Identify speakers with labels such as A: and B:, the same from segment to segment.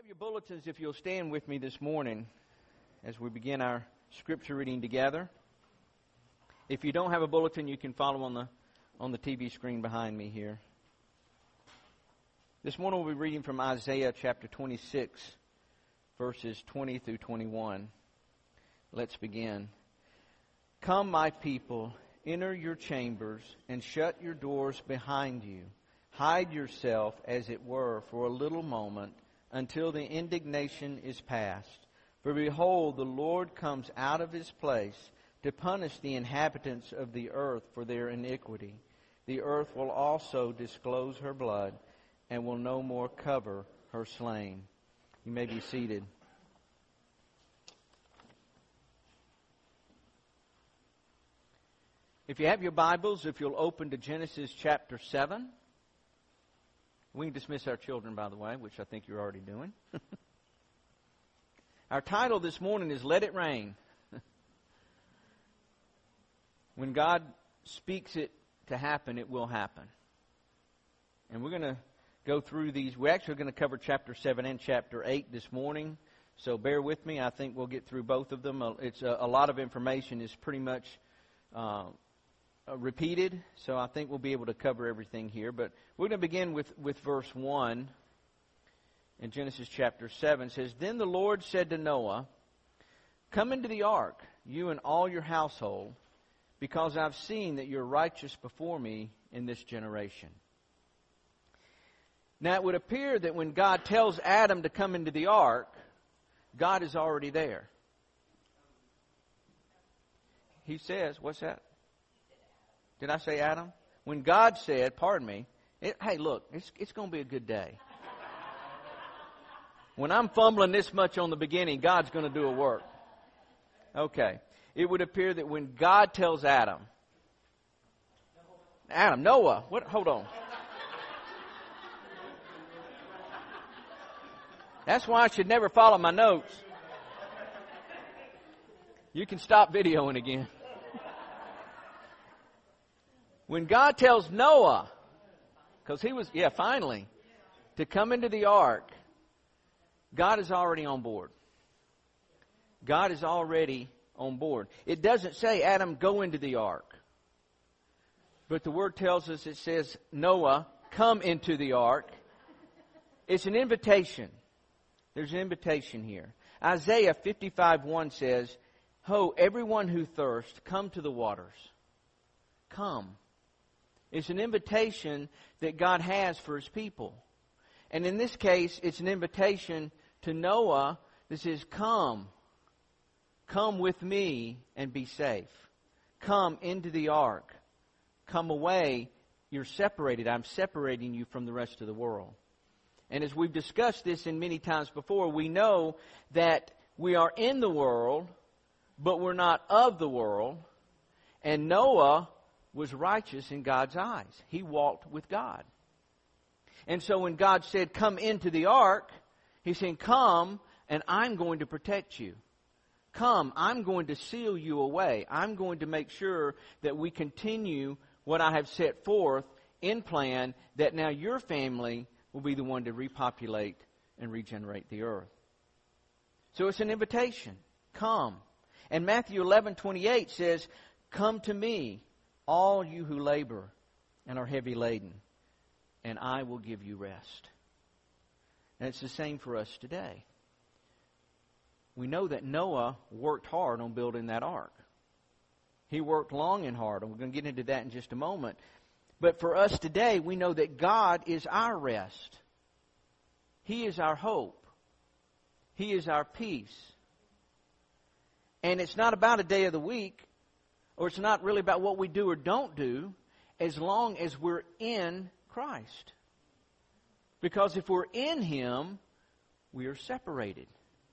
A: Have your bulletins if you'll stand with me this morning as we begin our scripture reading together. If you don't have a bulletin, you can follow on the TV screen behind me here. This morning we'll be reading from Isaiah chapter 26, verses 20 through 21. Let's begin. Come, my people, enter your chambers and shut your doors behind you. Hide yourself, as it were, for a little moment, until the indignation is past. For behold, the Lord comes out of His place to punish the inhabitants of the earth for their iniquity. The earth will also disclose her blood and will no more cover her slain. You may be seated. If you have your Bibles, if you'll open to Genesis chapter 7. We can dismiss our children, by the way, which I think you're already doing. Our title this morning is Let It Rain. When God speaks it to happen, it will happen. And we're going to go through these. We're actually going to cover chapter 7 and chapter 8 this morning. So bear with me. I think we'll get through both of them. It's a lot of information is pretty much repeated, so I think we'll be able to cover everything here. But we're going to begin with verse 1 in Genesis chapter 7. It says, Then the Lord said to Noah, Come into the ark, you and all your household, because I've seen that you're righteous before me in this generation. Now it would appear that when God tells Adam to come into the ark, God is already there. He says, what's that? Did I say Adam? When God said, pardon me, hey, look, it's going to be a good day. When I'm fumbling this much on the beginning, God's going to do a work. Okay. It would appear that when God tells Noah, what? Hold on. That's why I should never follow my notes. You can stop videoing again. When God tells Noah, because finally, to come into the ark, God is already on board. God is already on board. It doesn't say, Adam, go into the ark. But the Word tells us, it says, Noah, come into the ark. It's an invitation. There's an invitation here. Isaiah 55:1 says, Ho, everyone who thirsts, come to the waters. Come. It's an invitation that God has for His people. And in this case, it's an invitation to Noah that says, Come with me and be safe. Come into the ark. Come away. You're separated. I'm separating you from the rest of the world. And as we've discussed this in many times before, we know that we are in the world, but we're not of the world. And Noah was righteous in God's eyes. He walked with God. And so when God said, come into the ark, He's saying, come and I'm going to protect you. Come, I'm going to seal you away. I'm going to make sure that we continue what I have set forth in plan, that now your family will be the one to repopulate and regenerate the earth. So it's an invitation. Come. And Matthew 11:28 says, Come to me, all you who labor and are heavy laden, and I will give you rest. And it's the same for us today. We know that Noah worked hard on building that ark. He worked long and hard, and we're going to get into that in just a moment. But for us today, we know that God is our rest. He is our hope. He is our peace. And it's not about a day of the week, or it's not really about what we do or don't do, as long as we're in Christ. Because if we're in Him, we are separated.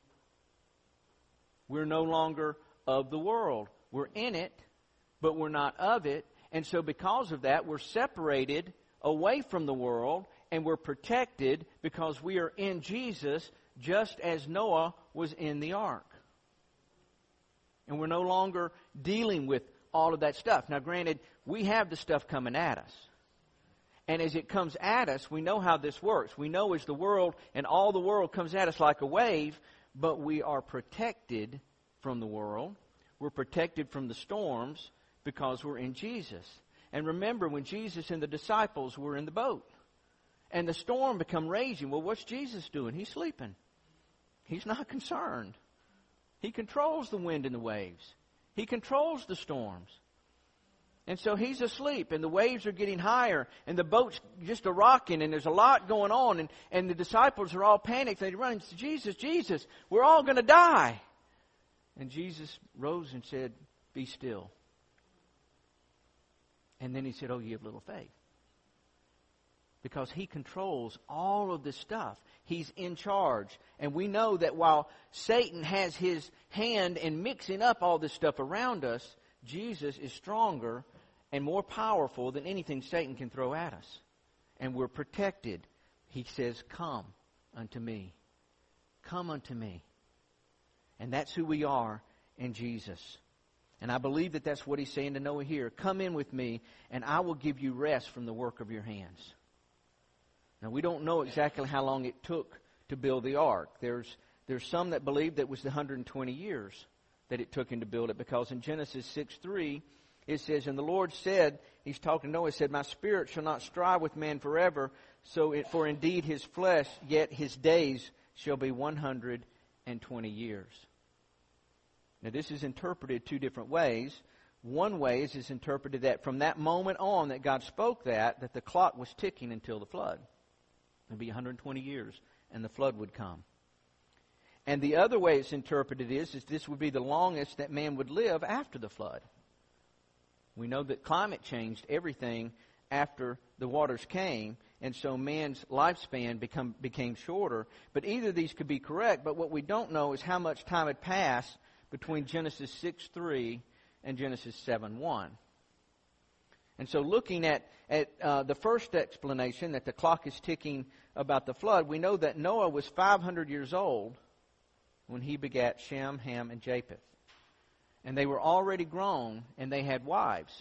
A: We're no longer of the world. We're in it, but we're not of it. And so because of that, we're separated away from the world, and we're protected because we are in Jesus, just as Noah was in the ark. And we're no longer dealing with all of that stuff. Now, granted, we have the stuff coming at us. And as it comes at us, we know how this works. We know as the world and all the world comes at us like a wave, but we are protected from the world. We're protected from the storms because we're in Jesus. And remember when Jesus and the disciples were in the boat and the storm become raging. Well, what's Jesus doing? He's sleeping. He's not concerned. He controls the wind and the waves. He controls the storms. And so he's asleep, and the waves are getting higher, and the boat's just a-rocking, and there's a lot going on, and the disciples are all panicked. They run and say, Jesus, Jesus, we're all going to die. And Jesus rose and said, be still. And then he said, oh, you have little faith. Because he controls all of this stuff. He's in charge. And we know that while Satan has his hand in mixing up all this stuff around us, Jesus is stronger and more powerful than anything Satan can throw at us. And we're protected. He says, come unto me. Come unto me. And that's who we are in Jesus. And I believe that that's what he's saying to Noah here. Come in with me, and I will give you rest from the work of your hands. Now, we don't know exactly how long it took to build the ark. There's some that believe that it was the 120 years that it took him to build it, because in Genesis 6:3 it says, and the Lord said, he's talking to Noah, said, my spirit shall not strive with man forever, for indeed his flesh, yet his days shall be 120 years. Now this is interpreted two different ways. One way is interpreted that from that moment on that God spoke that the clock was ticking until the flood. It would be 120 years and the flood would come. And the other way it's interpreted is this would be the longest that man would live after the flood. We know that climate changed everything after the waters came, and so man's lifespan became shorter. But either of these could be correct, but what we don't know is how much time had passed between Genesis 6:3 and Genesis 7:1. And so looking at the first explanation, that the clock is ticking about the flood, we know that Noah was 500 years old when he begat Shem, Ham, and Japheth. And they were already grown, and they had wives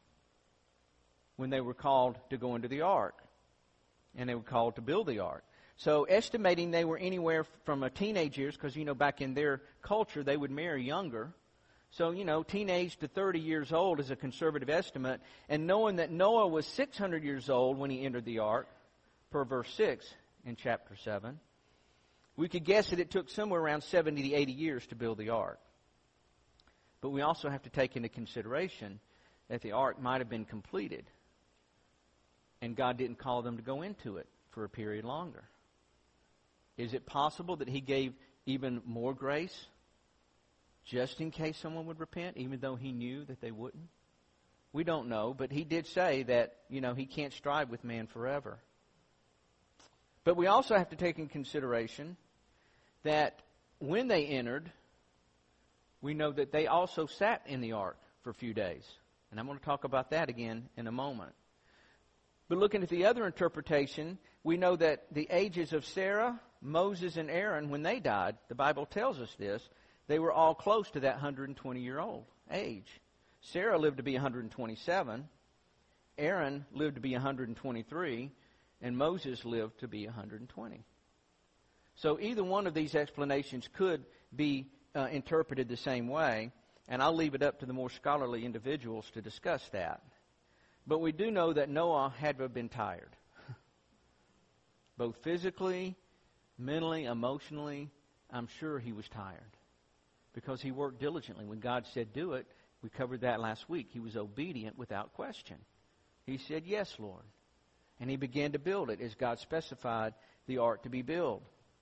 A: when they were called to go into the ark. And they were called to build the ark. So estimating they were anywhere from a teenage years, because, back in their culture, they would marry younger. So, teenage to 30 years old is a conservative estimate. And knowing that Noah was 600 years old when he entered the ark, per verse 6 in chapter 7, we could guess that it took somewhere around 70 to 80 years to build the ark. But we also have to take into consideration that the ark might have been completed, and God didn't call them to go into it for a period longer. Is it possible that he gave even more grace just in case someone would repent, even though he knew that they wouldn't? We don't know, but he did say that, he can't strive with man forever. But we also have to take in consideration that when they entered, we know that they also sat in the ark for a few days. And I'm going to talk about that again in a moment. But looking at the other interpretation, we know that the ages of Sarah, Moses, and Aaron, when they died, the Bible tells us this, they were all close to that 120-year-old age. Sarah lived to be 127. Aaron lived to be 123. And Moses lived to be 120. So either one of these explanations could be interpreted the same way, and I'll leave it up to the more scholarly individuals to discuss that. But we do know that Noah had to have been tired. Both physically, mentally, emotionally, I'm sure he was tired. Because he worked diligently. When God said do it, we covered that last week. He was obedient without question. He said, yes, Lord. And he began to build it as God specified the ark to be built.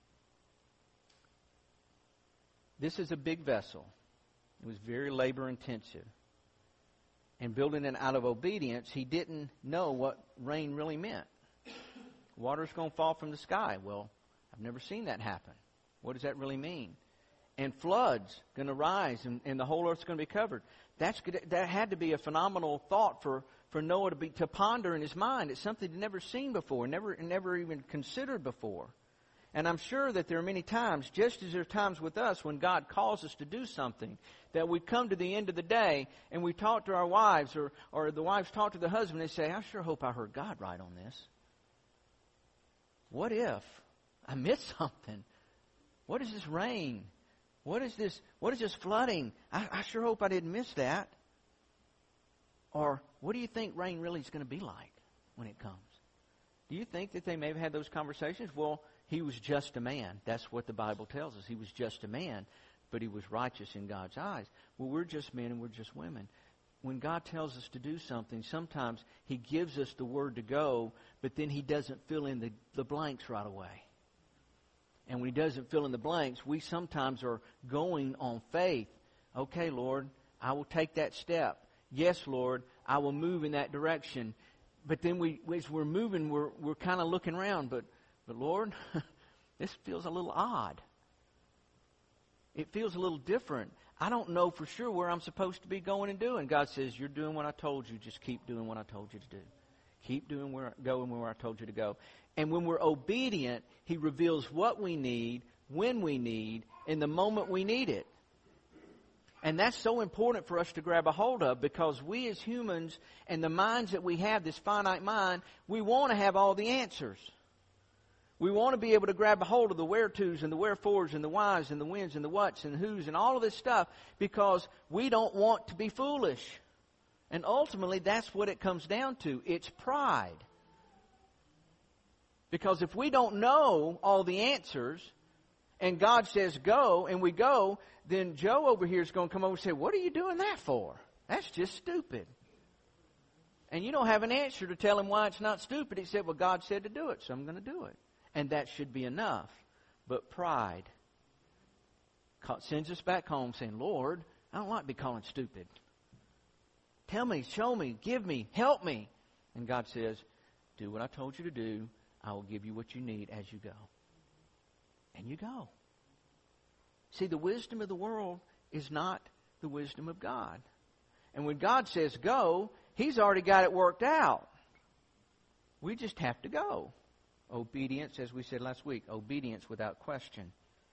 A: This is a big vessel. It was very labor intensive. And building it out of obedience, he didn't know what rain really meant. Water's going to fall from the sky. Well, I've never seen that happen. What does that really mean? And floods going to rise and the whole earth's going to be covered. That had to be a phenomenal thought for Noah to ponder in his mind. It's something he'd never seen before, never even considered before. And I'm sure that there are many times, just as there are times with us when God calls us to do something, that we come to the end of the day and we talk to our wives, or the wives talk to the husband and say, I sure hope I heard God right on this. What if I missed something? What is this rain? What is this flooding? I sure hope I didn't miss that. Or what do you think rain really is going to be like when it comes? Do you think that they may have had those conversations? Well, he was just a man. That's what the Bible tells us. He was just a man, but he was righteous in God's eyes. Well, we're just men and we're just women. When God tells us to do something, sometimes He gives us the word to go, but then He doesn't fill in the blanks right away. And when He doesn't fill in the blanks, we sometimes are going on faith. Okay, Lord, I will take that step. Yes, Lord, I will move in that direction. But then as we're moving, we're kind of looking around. But Lord, this feels a little odd. It feels a little different. I don't know for sure where I'm supposed to be going and doing. God says, you're doing what I told you. Just keep doing what I told you to do. Keep going where I told you to go. And when we're obedient, He reveals what we need, when we need, in the moment we need it. And that's so important for us to grab a hold of, because we as humans and the minds that we have, this finite mind, we want to have all the answers. We want to be able to grab a hold of the where-tos and the wherefores and the whys and the whens and the whats and the whos and all of this stuff, because we don't want to be foolish. And ultimately, that's what it comes down to. It's pride. Because if we don't know all the answers, and God says go, and we go, then Joe over here is going to come over and say, what are you doing that for? That's just stupid. And you don't have an answer to tell him why it's not stupid. He said, well, God said to do it, so I'm going to do it. And that should be enough. But pride sends us back home saying, Lord, I don't like to be calling stupid. Tell me, show me, give me, help me. And God says, do what I told you to do. I will give you what you need as you go. And you go. See, the wisdom of the world is not the wisdom of God. And when God says go, He's already got it worked out. We just have to go. Obedience, as we said last week, obedience without question.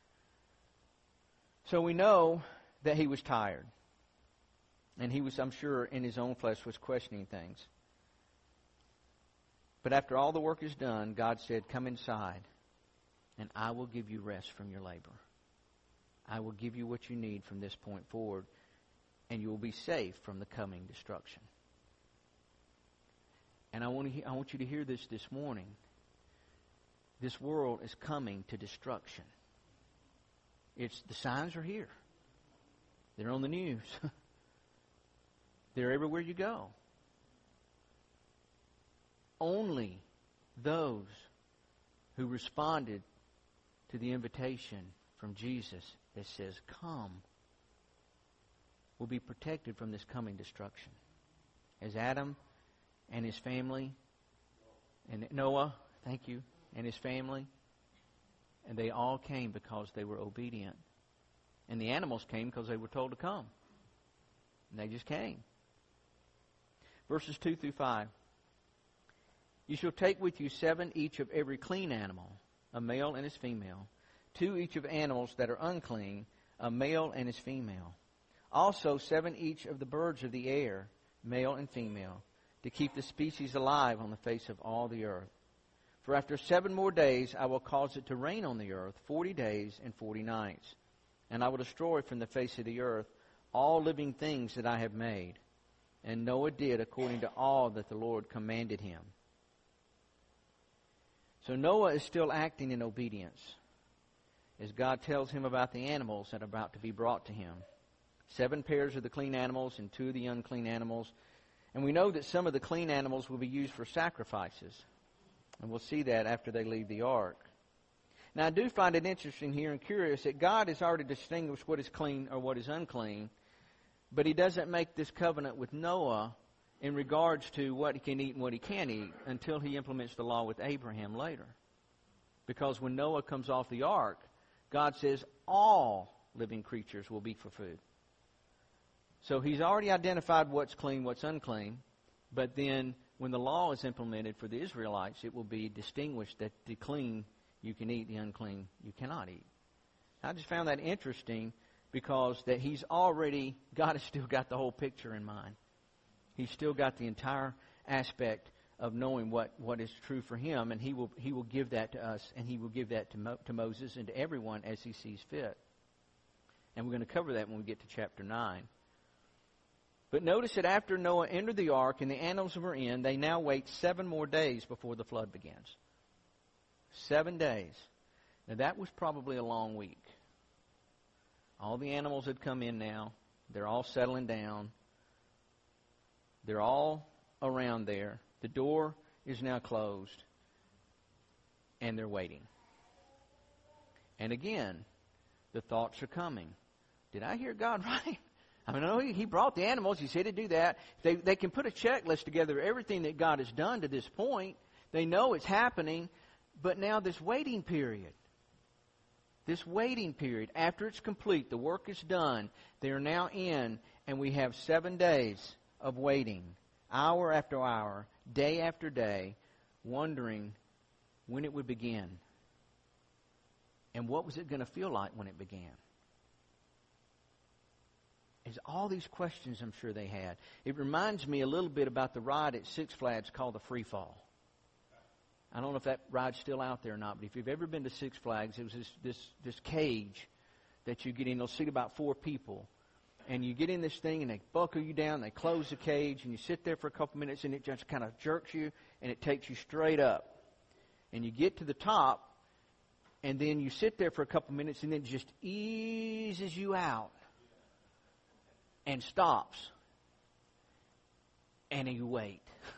A: So we know that he was tired. And he was, I'm sure, in his own flesh was questioning things. But after all the work is done, God said, come inside, and I will give you rest from your labor. I will give you what you need from this point forward, and you will be safe from the coming destruction. And I want you to hear this morning. This world is coming to destruction. The signs are here. They're on the news. They're everywhere you go. Only those who responded to the invitation from Jesus that says, come, will be protected from this coming destruction. As Adam and his family, and Noah, thank you, and his family, and they all came because they were obedient. And the animals came because they were told to come. And they just came. Verses 2 through 5. You shall take with you 7 each of every clean animal, a male and his female. 2 each of animals that are unclean, a male and his female. Also 7 each of the birds of the air, male and female, to keep the species alive on the face of all the earth. For after 7 more days I will cause it to rain on the earth 40 days and 40 nights. And I will destroy from the face of the earth all living things that I have made. And Noah did according to all that the Lord commanded him. So Noah is still acting in obedience as God tells him about the animals that are about to be brought to him. 7 pairs of the clean animals and 2 of the unclean animals. And we know that some of the clean animals will be used for sacrifices. And we'll see that after they leave the ark. Now I do find it interesting here and curious that God has already distinguished what is clean or what is unclean. But He doesn't make this covenant with Noah in regards to what he can eat and what he can't eat until He implements the law with Abraham later. Because when Noah comes off the ark, God says all living creatures will be for food. So He's already identified what's clean, what's unclean. But then when the law is implemented for the Israelites, it will be distinguished that the clean you can eat, the unclean you cannot eat. I just found that interesting because that God has still got the whole picture in mind. He's still got the entire aspect of knowing what is true for him, and he will give that to us, and he will give that to Moses and to everyone as he sees fit. And we're going to cover that when we get to chapter 9. But notice that after Noah entered the ark and the animals were in, they now wait 7 more days before the flood begins. 7 days. Now that was probably a long week. All the animals had come in now. They're all settling down. They're all around there. The door is now closed. And they're waiting. And again, the thoughts are coming. Did I hear God right? I mean, I know He brought the animals. He said to do that. They can put a checklist together of everything that God has done to this point. They know it's happening. But now this waiting period. This waiting period, after it's complete, the work is done, they are now in, and we have 7 days of waiting, hour after hour, day after day, wondering when it would begin. And what was it going to feel like when it began? There's all these questions I'm sure they had. It reminds me a little bit about the ride at Six Flags called the Free Fall. I don't know if that ride's still out there or not, but if you've ever been to Six Flags, it was this cage that you get in. They'll seat about 4 people. And you get in this thing, and they buckle you down, they close the cage, and you sit there for a couple minutes, and it just kind of jerks you, and it takes you straight up. And you get to the top, and then you sit there for a couple minutes, and then it just eases you out and stops. And you wait.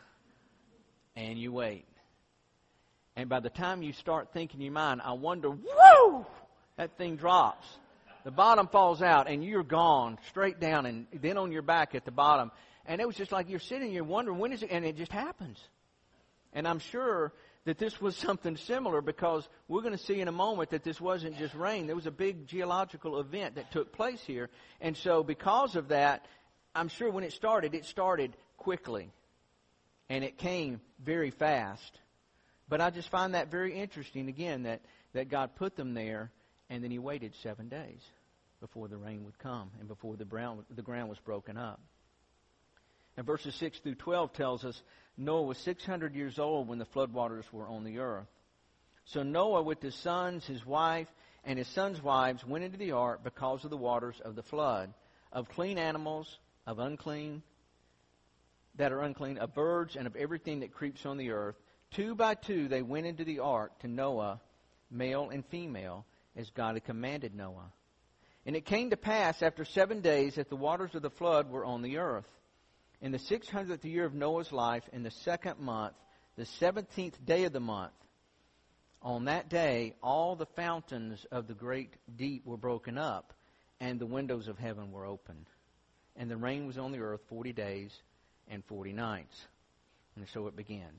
A: And you wait. And by the time you start thinking in your mind, I wonder, whoo! That thing drops. The bottom falls out, and you're gone, straight down, and then on your back at the bottom. And it was just like you're sitting here wondering, when is it? And it just happens. And I'm sure that this was something similar, because we're going to see in a moment that this wasn't just rain. There was a big geological event that took place here. And so because of that, I'm sure when it started quickly. And it came very fast. But I just find that very interesting, again, that God put them there, and then He waited 7 days before the rain would come and before the ground was broken up. And verses 6 through 12 tells us Noah was 600 years old when the floodwaters were on the earth. So Noah with his sons, his wife, and his sons' wives went into the ark because of the waters of the flood, of clean animals, of unclean, that are unclean, of birds, and of everything that creeps on the earth. 2 by 2 they went into the ark to Noah, male and female, as God had commanded Noah. And it came to pass after 7 days that the waters of the flood were on the earth. In the 600th year of Noah's life, in the 2nd month, the 17th day of the month, on that day all the fountains of the great deep were broken up, and the windows of heaven were opened. And the rain was on the earth 40 days and 40 nights. And so it begins,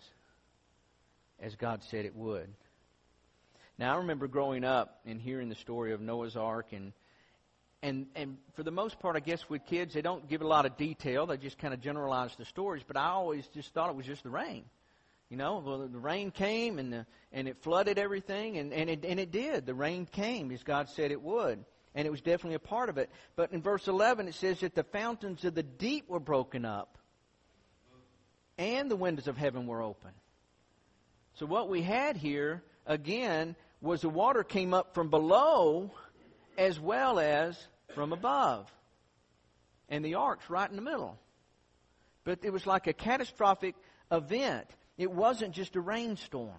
A: as God said it would. Now, I remember growing up and hearing the story of Noah's Ark, and for the most part, I guess with kids, they don't give a lot of detail. They just kind of generalize the stories, but I always just thought it was just the rain. You know, well, the rain came, and it flooded everything, and it did. The rain came, as God said it would, and it was definitely a part of it. But in verse 11, it says that the fountains of the deep were broken up, and the windows of heaven were open. So what we had here, again, was the water came up from below as well as from above. And the ark's right in the middle. But it was like a catastrophic event. It wasn't just a rainstorm.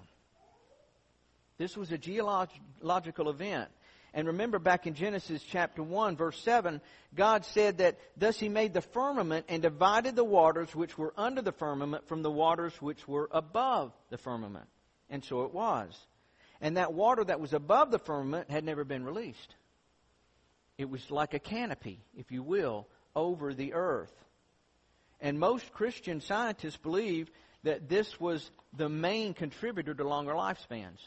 A: This was a geological event. And remember back in Genesis chapter 1, verse 7, God said that thus He made the firmament and divided the waters which were under the firmament from the waters which were above the firmament. And so it was. And that water that was above the firmament had never been released. It was like a canopy, if you will, over the earth. And most Christian scientists believe that this was the main contributor to longer lifespans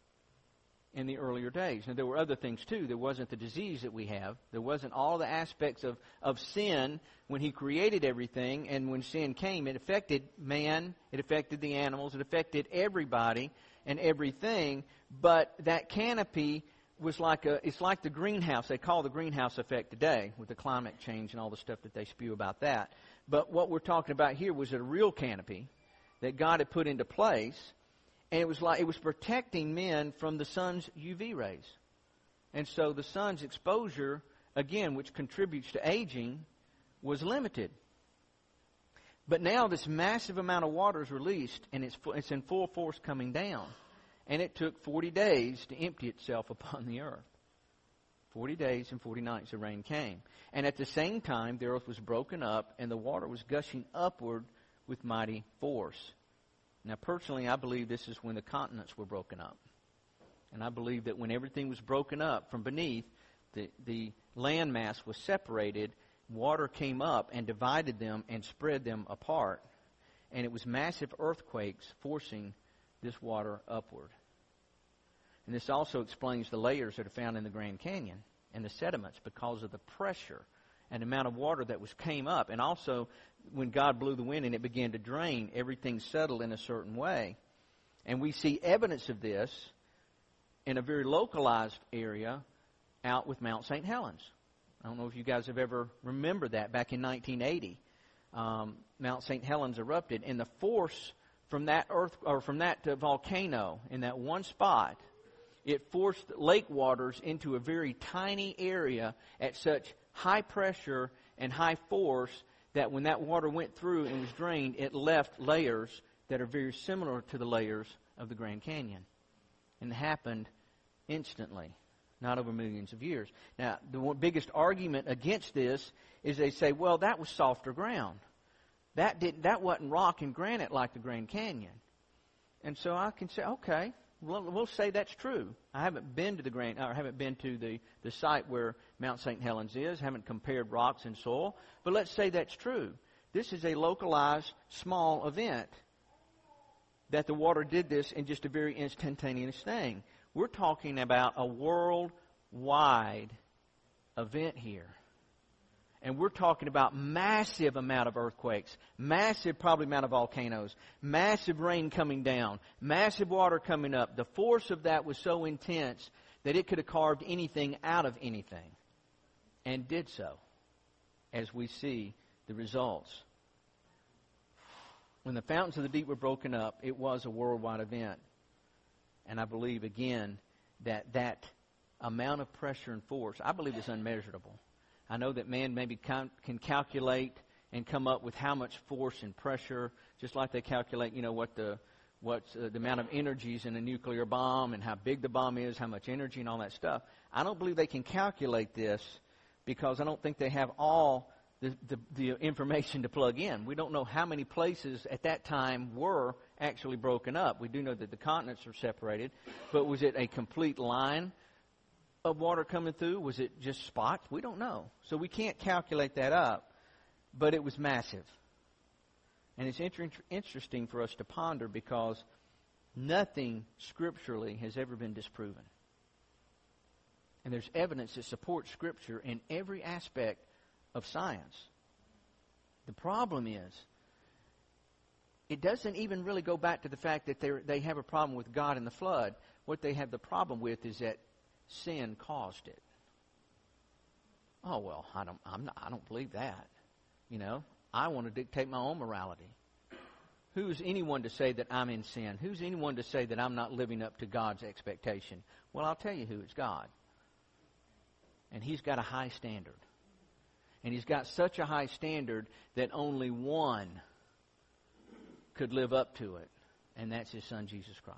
A: in the earlier days. Now, there were other things too. There wasn't the disease that we have. There wasn't all the aspects of sin when He created everything. And when sin came, it affected man, it affected the animals, it affected everybody and everything. But that canopy was it's like the greenhouse. They call the greenhouse effect today with the climate change and all the stuff that they spew about that. But what we're talking about here was a real canopy that God had put into place, and it was protecting men from the sun's UV rays. And so the sun's exposure, again, which contributes to aging, was limited. But now this massive amount of water is released, and it's in full force coming down. And it took 40 days to empty itself upon the earth. 40 days and 40 nights the rain came. And at the same time, the earth was broken up, and the water was gushing upward with mighty force. Now, personally, I believe this is when the continents were broken up. And I believe that when everything was broken up from beneath, the landmass was separated, water came up and divided them and spread them apart. And it was massive earthquakes forcing this water upward. And this also explains the layers that are found in the Grand Canyon and the sediments because of the pressure and the amount of water that came up. And also, when God blew the wind and it began to drain, everything settled in a certain way. And we see evidence of this in a very localized area out with Mount St. Helens. I don't know if you guys have ever remembered that. Back in 1980, Mount St. Helens erupted, and the force from that volcano in that one spot, it forced lake waters into a very tiny area at such high pressure and high force that when that water went through and was drained, it left layers that are very similar to the layers of the Grand Canyon. And it happened instantly, not over millions of years. Now, the biggest argument against this is they say, well, that was softer ground. That wasn't rock and granite like the Grand Canyon. And so I can say, okay, we'll say that's true. I haven't been to the site where Mount St. Helens is, haven't compared rocks and soil, but let's say that's true. This is a localized, small event that the water did this in just a very instantaneous thing. We're talking about a worldwide event here. And we're talking about massive amount of earthquakes, massive probably amount of volcanoes, massive rain coming down, massive water coming up. The force of that was so intense that it could have carved anything out of anything. And did so, as we see the results. When the fountains of the deep were broken up, it was a worldwide event. And I believe, again, that amount of pressure and force, I believe is unmeasurable. I know that man maybe can calculate and come up with how much force and pressure, just like they calculate, what's the amount of energies in a nuclear bomb and how big the bomb is, how much energy and all that stuff. I don't believe they can calculate this because I don't think they have all the information to plug in. We don't know how many places at that time were actually broken up. We do know that the continents are separated, but was it a complete line of water coming through? Was it just spots? We don't know. So we can't calculate that up, but it was massive. And it's interesting for us to ponder because nothing scripturally has ever been disproven. And there's evidence that supports Scripture in every aspect of science. The problem is, it doesn't even really go back to the fact that they have a problem with God and the flood. What they have the problem with is that sin caused it. Oh well, I don't believe that. I want to dictate my own morality. Who's anyone to say that I'm in sin? Who's anyone to say that I'm not living up to God's expectation? Well, I'll tell you who. It's God. And He's got a high standard. And He's got such a high standard that only one could live up to it, and that's His Son, Jesus Christ.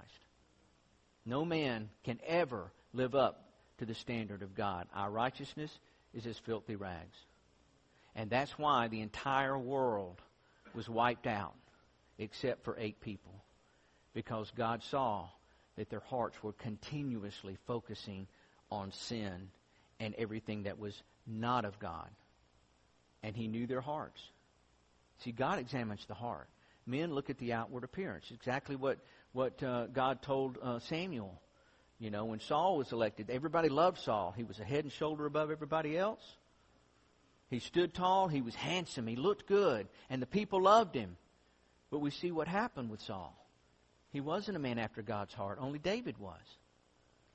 A: No man can ever live up to the standard of God. Our righteousness is as filthy rags. And that's why the entire world was wiped out, except for 8 people. Because God saw that their hearts were continuously focusing on sin and everything that was not of God. And He knew their hearts. See, God examines the heart. Men look at the outward appearance. Exactly what God told Samuel. When Saul was elected, everybody loved Saul. He was a head and shoulder above everybody else. He stood tall. He was handsome. He looked good. And the people loved him. But we see what happened with Saul. He wasn't a man after God's heart. Only David was.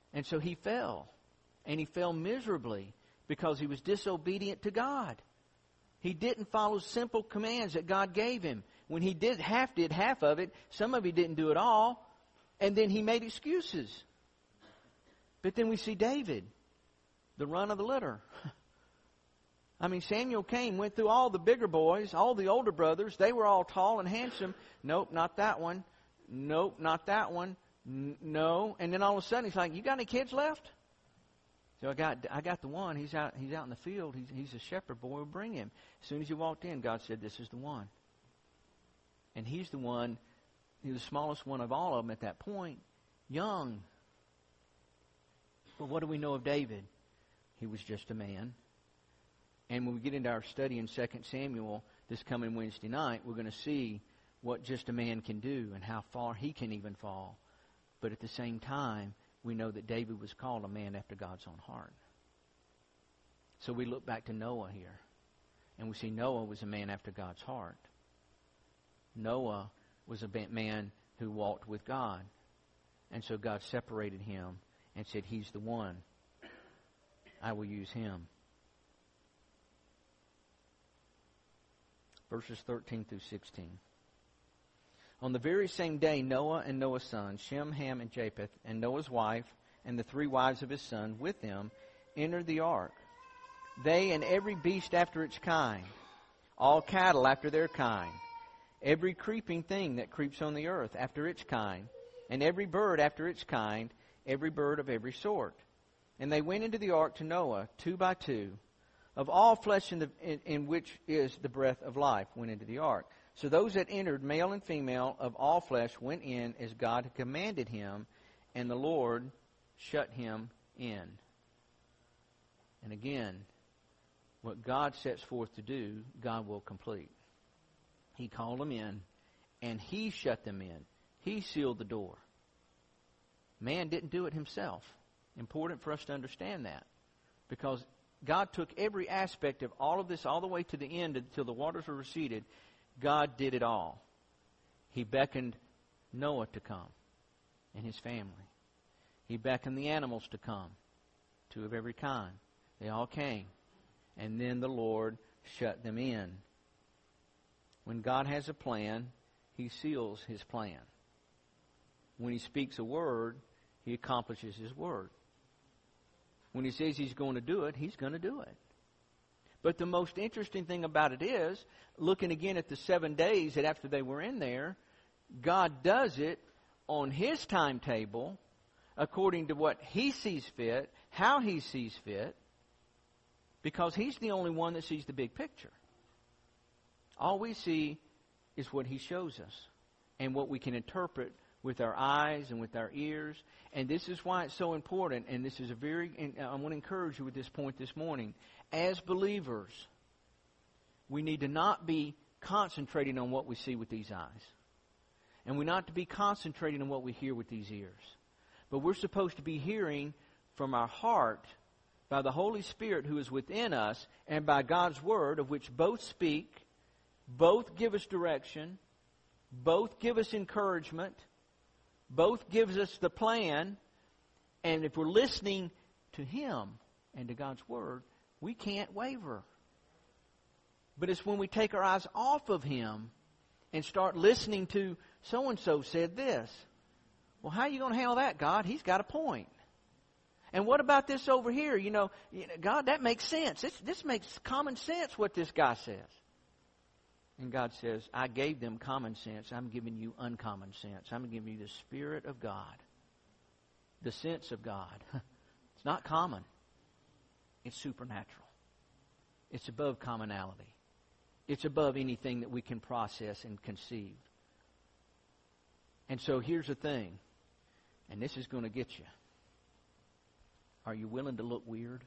A: And so he fell. And he fell miserably because he was disobedient to God. He didn't follow simple commands that God gave him. When he did half of it, some of he didn't do it all, and then he made excuses. But then we see David, the run of the litter. I mean, Samuel came, went through all the bigger boys, all the older brothers. They were all tall and handsome. Nope, not that one. Nope, not that one. No. And then all of a sudden he's like, you got any kids left? So I got the one. He's out in the field. He's a shepherd boy. We'll bring him. As soon as he walked in, God said, this is the one. And he's the one, he was the smallest one of all of them at that point, young. But what do we know of David? He was just a man. And when we get into our study in 2 Samuel this coming Wednesday night, we're going to see what just a man can do and how far he can even fall. But at the same time, we know that David was called a man after God's own heart. So we look back to Noah here, and we see Noah was a man after God's heart. Noah was a man who walked with God. And so God separated him and said, he's the one. I will use him. Verses 13 through 16. On the very same day, Noah and Noah's sons, Shem, Ham, and Japheth, and Noah's wife, and the 3 wives of his son with them, entered the ark. They and every beast after its kind, all cattle after their kind, every creeping thing that creeps on the earth after its kind, and every bird after its kind, every bird of every sort. And they went into the ark to Noah, 2 by 2. Of all flesh in which is the breath of life went into the ark. So those that entered, male and female, of all flesh, went in as God had commanded him, and the Lord shut him in. And again, what God sets forth to do, God will complete. He called them in, and He shut them in. He sealed the door. Man didn't do it himself. Important for us to understand that. Because God took every aspect of all of this all the way to the end until the waters were receded. God did it all. He beckoned Noah to come and his family. He beckoned the animals to come, 2 of every kind. They all came. And then the Lord shut them in. When God has a plan, He seals His plan. When He speaks a word, He accomplishes His word. When He says He's going to do it, He's going to do it. But the most interesting thing about it is, looking again at the 7 days that after they were in there, God does it on His timetable, according to what He sees fit, how He sees fit, because He's the only one that sees the big picture. All we see is what He shows us and what we can interpret with our eyes and with our ears. And this is why it's so important, and this is I want to encourage you with this point this morning. As believers, we need to not be concentrating on what we see with these eyes. And we're not to be concentrating on what we hear with these ears. But we're supposed to be hearing from our heart by the Holy Spirit who is within us, and by God's Word, of which both speak, both give us direction, both give us encouragement, both gives us the plan. And if we're listening to Him and to God's Word, we can't waver. But it's when we take our eyes off of Him and start listening to so-and-so said this. Well, how are you going to handle that, God? He's got a point. And what about this over here? You know, God, that makes sense. This makes common sense what this guy says. And God says, I gave them common sense. I'm giving you uncommon sense. I'm giving you the Spirit of God. The sense of God. It's not common. It's supernatural. It's above commonality. It's above anything that we can process and conceive. And so here's the thing. And this is going to get you. Are you willing to look weird?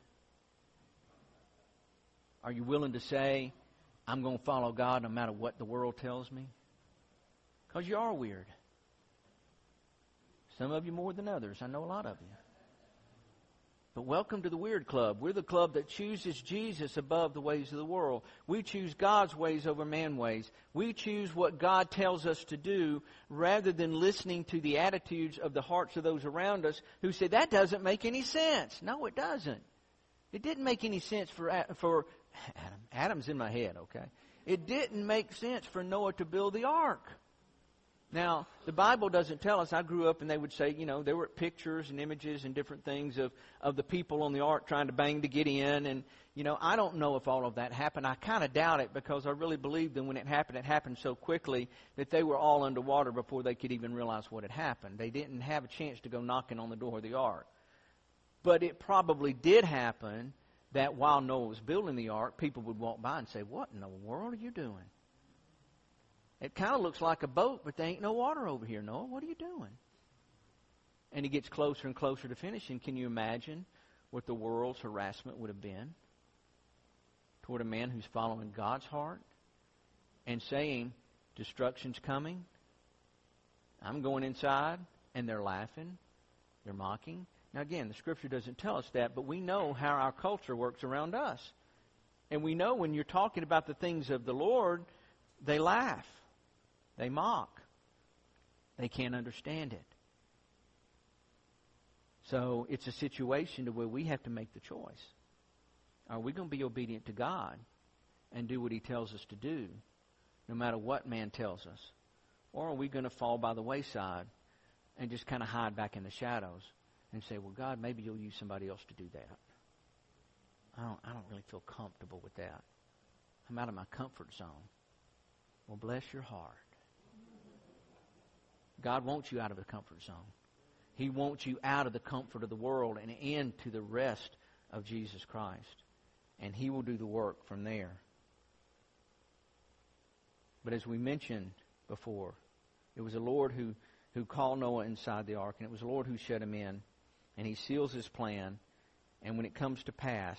A: Are you willing to say, I'm going to follow God no matter what the world tells me? Because you are weird. Some of you more than others. I know a lot of you. But welcome to the weird club. We're the club that chooses Jesus above the ways of the world. We choose God's ways over man's ways. We choose what God tells us to do rather than listening to the attitudes of the hearts of those around us who say, that doesn't make any sense. No, it doesn't. It didn't make any sense for Adam. Adam's in my head, okay? It didn't make sense for Noah to build the ark. Now, the Bible doesn't tell us. I grew up and they would say, there were pictures and images and different things of the people on the ark trying to bang to get in. And, I don't know if all of that happened. I kind of doubt it because I really believe that when it happened so quickly that they were all underwater before they could even realize what had happened. They didn't have a chance to go knocking on the door of the ark. But it probably did happen that while Noah was building the ark, people would walk by and say, what in the world are you doing? It kind of looks like a boat, but there ain't no water over here, Noah. What are you doing? And he gets closer and closer to finishing. Can you imagine what the world's harassment would have been toward a man who's following God's heart and saying, destruction's coming, I'm going inside, and they're laughing, they're mocking. Now again, the Scripture doesn't tell us that, but we know how our culture works around us. And we know when you're talking about the things of the Lord, they laugh. They mock. They can't understand it. So it's a situation to where we have to make the choice. Are we going to be obedient to God and do what He tells us to do, no matter what man tells us? Or are we going to fall by the wayside and just kind of hide back in the shadows and say, well, God, maybe You'll use somebody else to do that. I don't really feel comfortable with that. I'm out of my comfort zone. Well, bless your heart. God wants you out of the comfort zone. He wants you out of the comfort of the world and into the rest of Jesus Christ. And He will do the work from there. But as we mentioned before, it was the Lord who called Noah inside the ark, and it was the Lord who shut him in. And He seals His plan. And when it comes to pass,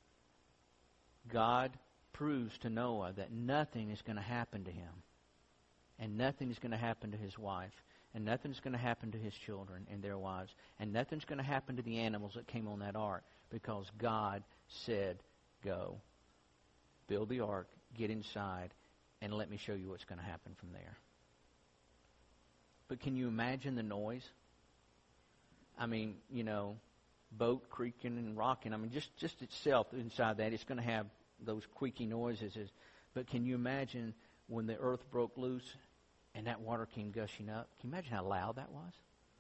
A: God proves to Noah that nothing is going to happen to him. And nothing is going to happen to his wife. And nothing's going to happen to his children and their wives. And nothing's going to happen to the animals that came on that ark. Because God said, go. Build the ark. Get inside. And let me show you what's going to happen from there. But can you imagine the noise? I mean, boat creaking and rocking. I mean, just itself inside that, it's going to have those squeaky noises. But can you imagine when the earth broke loose and that water came gushing up? Can you imagine how loud that was?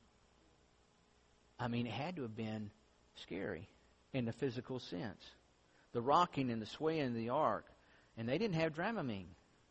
A: I mean, it had to have been scary in the physical sense. The rocking and the swaying of the ark. And they didn't have Dramamine.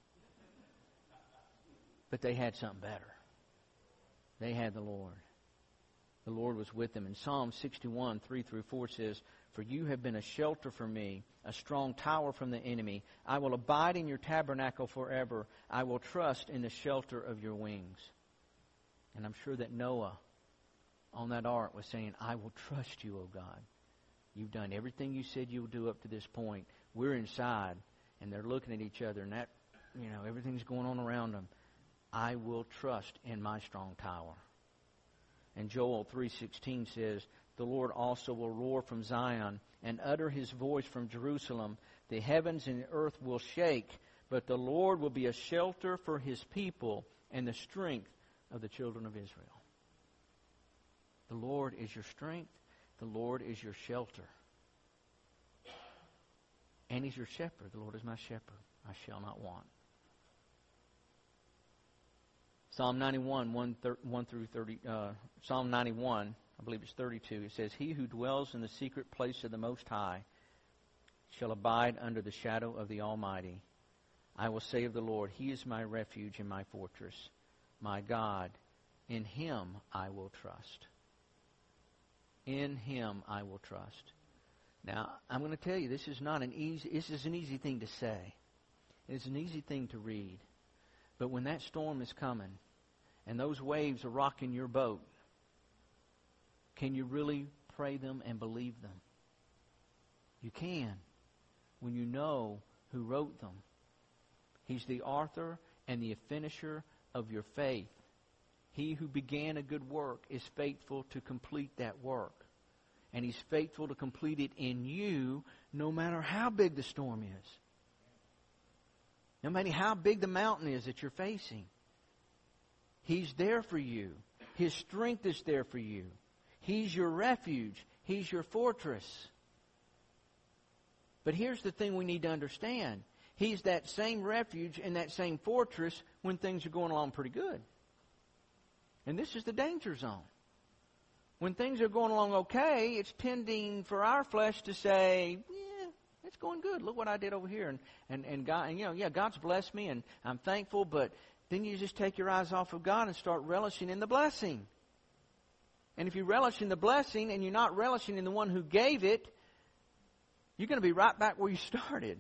A: But they had something better. They had the Lord. The Lord was with them. In Psalm 61, 3-4 says, for you have been a shelter for me, a strong tower from the enemy. I will abide in your tabernacle forever. I will trust in the shelter of your wings. And I'm sure that Noah on that ark was saying, I will trust you, O God. You've done everything you said you would do up to this point. We're inside, and they're looking at each other, and that, everything's going on around them. I will trust in my strong tower. And Joel 3:16 says, the Lord also will roar from Zion and utter His voice from Jerusalem. The heavens and the earth will shake, but the Lord will be a shelter for His people and the strength of the children of Israel. The Lord is your strength. The Lord is your shelter. And He's your shepherd. The Lord is my shepherd. I shall not want. Psalm 91, 1 through 30. Psalm 91, I believe it's 32. It says, he who dwells in the secret place of the Most High shall abide under the shadow of the Almighty. I will say of the Lord, He is my refuge and my fortress, my God. In Him I will trust. In Him I will trust. Now, I'm going to tell you, this is an easy thing to say. It's an easy thing to read. But when that storm is coming and those waves are rocking your boat, can you really pray them and believe them? You can when you know who wrote them. He's the author and the finisher of your faith. He who began a good work is faithful to complete that work. And He's faithful to complete it in you, no matter how big the storm is. No matter how big the mountain is that you're facing. He's there for you. His strength is there for you. He's your refuge. He's your fortress. But here's the thing we need to understand. He's that same refuge and that same fortress when things are going along pretty good. And this is the danger zone. When things are going along okay, it's tending for our flesh to say, yeah, it's going good. Look what I did over here. And God, and yeah, God's blessed me and I'm thankful, but then you just take your eyes off of God and start relishing in the blessing. And if you relish in the blessing and you're not relishing in the one who gave it, you're going to be right back where you started.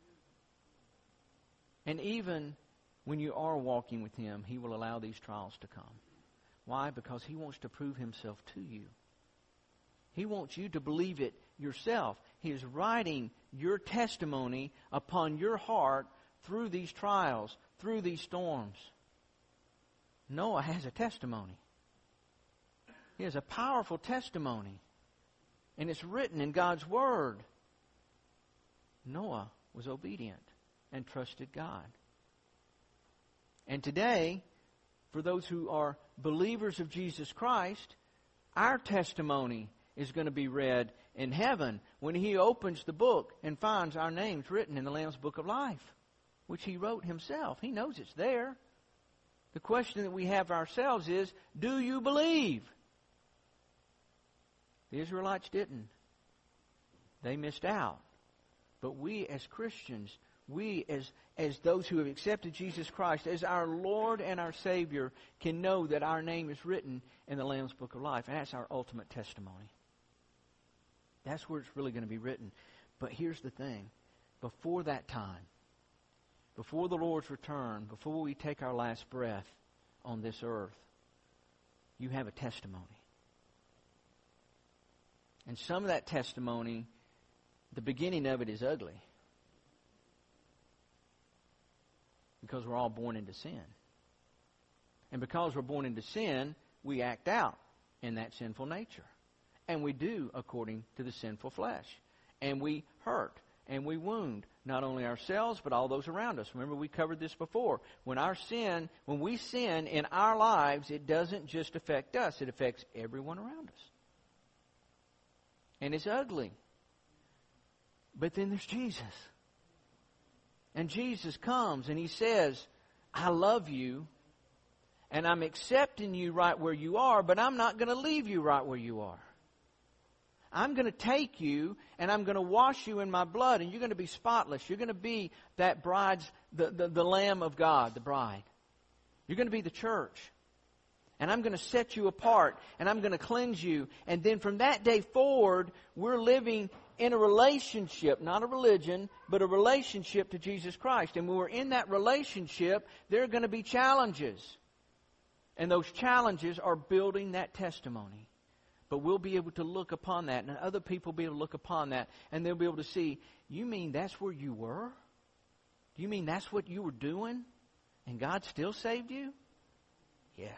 A: And even when you are walking with Him, He will allow these trials to come. Why? Because He wants to prove Himself to you. He wants you to believe it yourself. He is writing your testimony upon your heart through these trials, through these storms. Noah has a testimony. He has a powerful testimony. And it's written in God's Word. Noah was obedient and trusted God. And today, for those who are believers of Jesus Christ, our testimony is going to be read in heaven when He opens the book and finds our names written in the Lamb's Book of Life, which He wrote Himself. He knows it's there. The question that we have ourselves is, do you believe? The Israelites didn't. They missed out. But we as Christians, we as those who have accepted Jesus Christ as our Lord and our Savior, can know that our name is written in the Lamb's Book of Life. And that's our ultimate testimony. That's where it's really going to be written. But here's the thing. Before that time, before the Lord's return, before we take our last breath on this earth, you have a testimony. And some of that testimony, the beginning of it is ugly. Because we're all born into sin. And because we're born into sin, we act out in that sinful nature. And we do according to the sinful flesh. And we hurt and we wound not only ourselves but all those around us. Remember, we covered this before. When we sin in our lives, it doesn't just affect us, it affects everyone around us. And it's ugly. But then there's Jesus. And Jesus comes and He says, I love you and I'm accepting you right where you are, but I'm not going to leave you right where you are. I'm going to take you and I'm going to wash you in my blood, and you're going to be spotless. You're going to be that bride's, the Lamb of God, the bride. You're going to be the church. And I'm going to set you apart and I'm going to cleanse you. And then from that day forward, we're living in a relationship, not a religion, but a relationship to Jesus Christ. And when we're in that relationship, there are going to be challenges. And those challenges are building that testimony. But we'll be able to look upon that, and other people will be able to look upon that, and they'll be able to see, you mean that's where you were? Do you mean that's what you were doing? And God still saved you? Yes.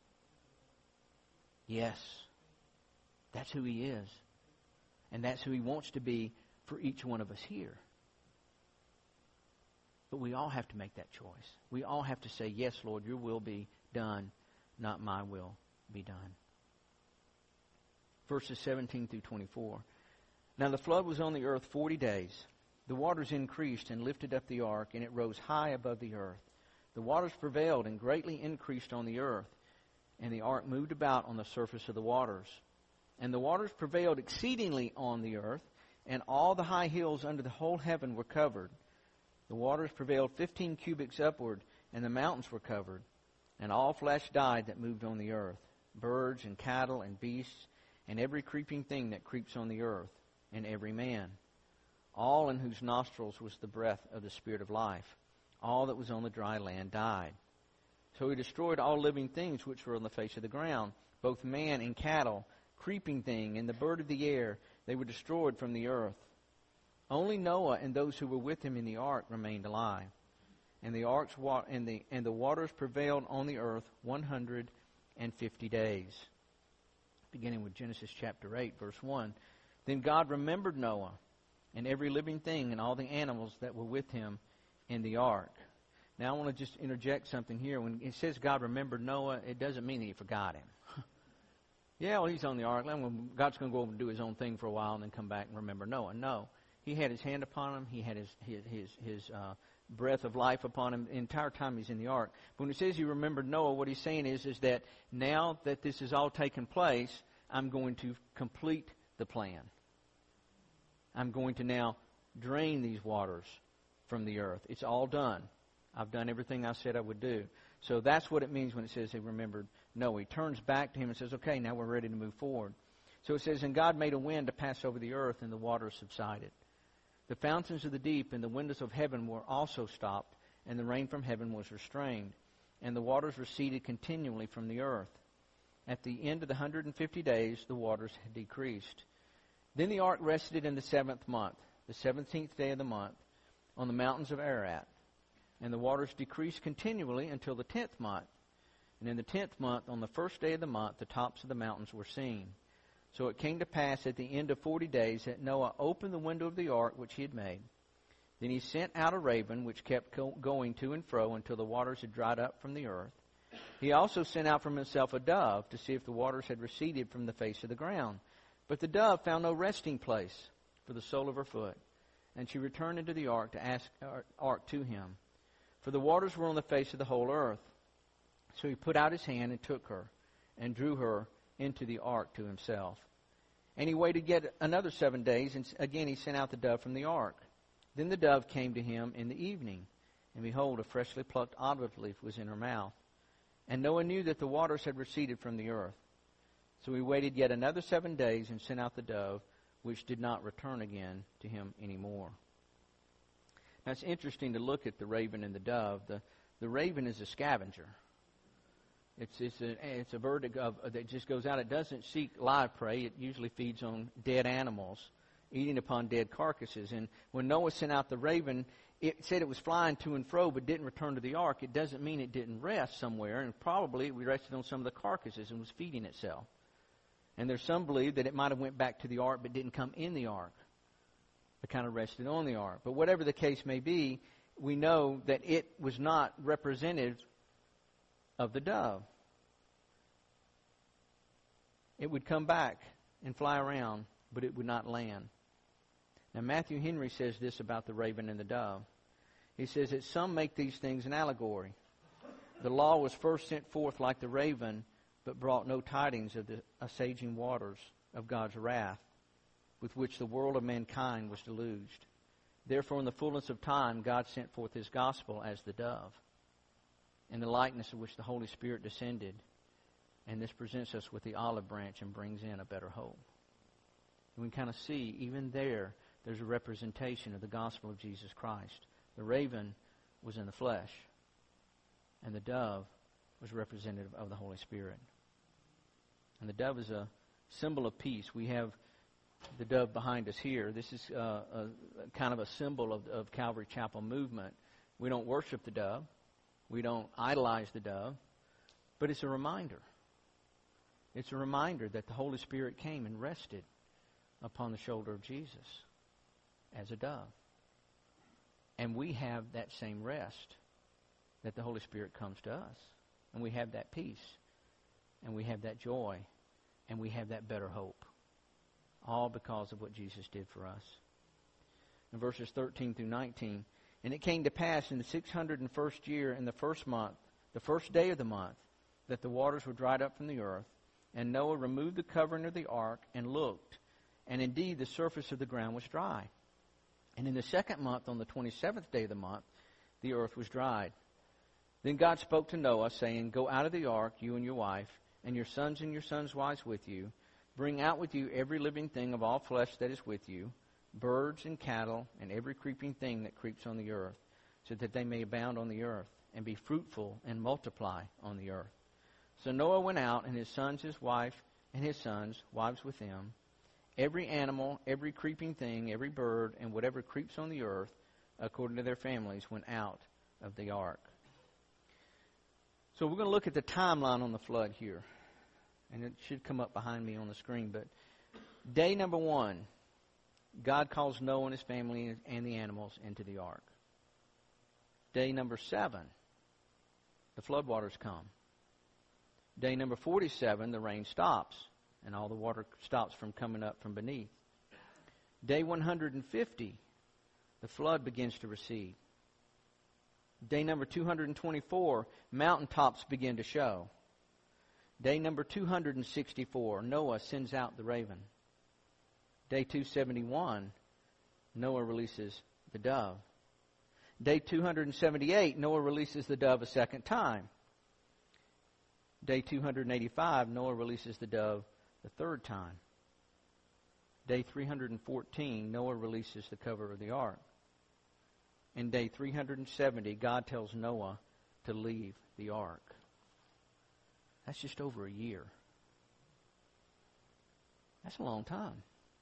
A: Yes. That's who He is. And that's who He wants to be for each one of us here. But we all have to make that choice. We all have to say, yes, Lord, your will be done, not my will be done. Verses 17 through 24. Now the flood was on the earth 40 days. The waters increased and lifted up the ark, and it rose high above the earth. The waters prevailed and greatly increased on the earth, and the ark moved about on the surface of the waters. And the waters prevailed exceedingly on the earth, and all the high hills under the whole heaven were covered. The waters prevailed 15 cubits upward, and the mountains were covered. And all flesh died that moved on the earth, birds and cattle and beasts, and every creeping thing that creeps on the earth, and every man, all in whose nostrils was the breath of the Spirit of life. All that was on the dry land died. So He destroyed all living things which were on the face of the ground, both man and cattle, creeping thing, and the bird of the air. They were destroyed from the earth. Only Noah and those who were with him in the ark remained alive. And the waters prevailed on the earth 150 days. beginning with Genesis chapter 8, verse 1. Then God remembered Noah and every living thing and all the animals that were with him in the ark. Now I want to just interject something here. When it says God remembered Noah, it doesn't mean that he forgot him. Yeah, well, he's on the ark. God's going to go over and do his own thing for a while and then come back and remember Noah. No. He had his hand upon him. He had his breath of life upon him the entire time he's in the ark. But when it says he remembered Noah, what he's saying is that now that this has all taken place, I'm going to complete the plan. I'm going to now drain these waters from the earth. It's all done. I've done everything I said I would do. So that's what it means when it says he remembered Noah. He turns back to him and says, okay, now we're ready to move forward. So it says, and God made a wind to pass over the earth, and the waters subsided. The fountains of the deep and the windows of heaven were also stopped, and the rain from heaven was restrained, and the waters receded continually from the earth. At the end of the 150 days, the waters had decreased. Then the ark rested in the 7th month, the 17th day of the month, on the mountains of Ararat. And the waters decreased continually until the 10th month. And in the 10th month, on the first day of the month, the tops of the mountains were seen. So it came to pass at the end of 40 days that Noah opened the window of the ark which he had made. Then he sent out a raven which kept going to and fro until the waters had dried up from the earth. He also sent out from himself a dove to see if the waters had receded from the face of the ground. But the dove found no resting place for the sole of her foot. And she returned into the ark to him. For the waters were on the face of the whole earth. So he put out his hand and took her and drew her into the ark to himself. And he waited yet another 7 days, and again he sent out the dove from the ark. Then the dove came to him in the evening, and behold, a freshly plucked olive leaf was in her mouth. And Noah knew that the waters had receded from the earth. So he waited yet another 7 days and sent out the dove, which did not return again to him anymore. Now it's interesting to look at the raven and the dove. The raven is a scavenger. It's a bird that just goes out. It doesn't seek live prey. It usually feeds on dead animals, eating upon dead carcasses. And when Noah sent out the raven, it said it was flying to and fro but didn't return to the ark. It doesn't mean it didn't rest somewhere, and probably it rested on some of the carcasses and was feeding itself. And there's some believe that it might have went back to the ark but didn't come in the ark. It kind of rested on the ark. But whatever the case may be, we know that it was not representative of the dove. It would come back and fly around, but it would not land. Now Matthew Henry says this about the raven and the dove. He says that some make these things an allegory. The law was first sent forth like the raven, but brought no tidings of the assuaging waters of God's wrath, with which the world of mankind was deluged. Therefore, in the fullness of time, God sent forth His gospel as the dove, in the likeness of which the Holy Spirit descended. And this presents us with the olive branch and brings in a better hope. We can kind of see, even there's a representation of the gospel of Jesus Christ. The raven was in the flesh, and the dove was representative of the Holy Spirit. And the dove is a symbol of peace. We have the dove behind us here. This is kind of a symbol of Calvary Chapel movement. We don't worship the dove. We don't idolize the dove. But it's a reminder. It's a reminder that the Holy Spirit came and rested upon the shoulder of Jesus as a dove. And we have that same rest that the Holy Spirit comes to us. And we have that peace. And we have that joy. And we have that better hope. All because of what Jesus did for us. In verses 13 through 19, and it came to pass in the 601st year in the first month, the first day of the month, that the waters were dried up from the earth. And Noah removed the covering of the ark and looked. And indeed the surface of the ground was dry. And in the second month, on the 27th day of the month, the earth was dried. Then God spoke to Noah, saying, Go out of the ark, you and your wife, and your sons' wives with you. Bring out with you every living thing of all flesh that is with you, birds and cattle, and every creeping thing that creeps on the earth, so that they may abound on the earth, and be fruitful and multiply on the earth. So Noah went out, and his sons, his wife, and his sons, wives with them. Every animal, every creeping thing, every bird, and whatever creeps on the earth, according to their families, went out of the ark. So we're going to look at the timeline on the flood here. And it should come up behind me on the screen. But day number 1, God calls Noah and his family and the animals into the ark. Day number 7, the floodwaters come. Day number 47, the rain stops, and all the water stops from coming up from beneath. Day 150, the flood begins to recede. Day number 224, mountaintops begin to show. Day number 264, Noah sends out the raven. Day 271, Noah releases the dove. Day 278, Noah releases the dove a second time. Day 285, Noah releases the dove the third time. Day 314, Noah releases the cover of the ark. And day 370, God tells Noah to leave the ark. That's just over a year. That's a long time.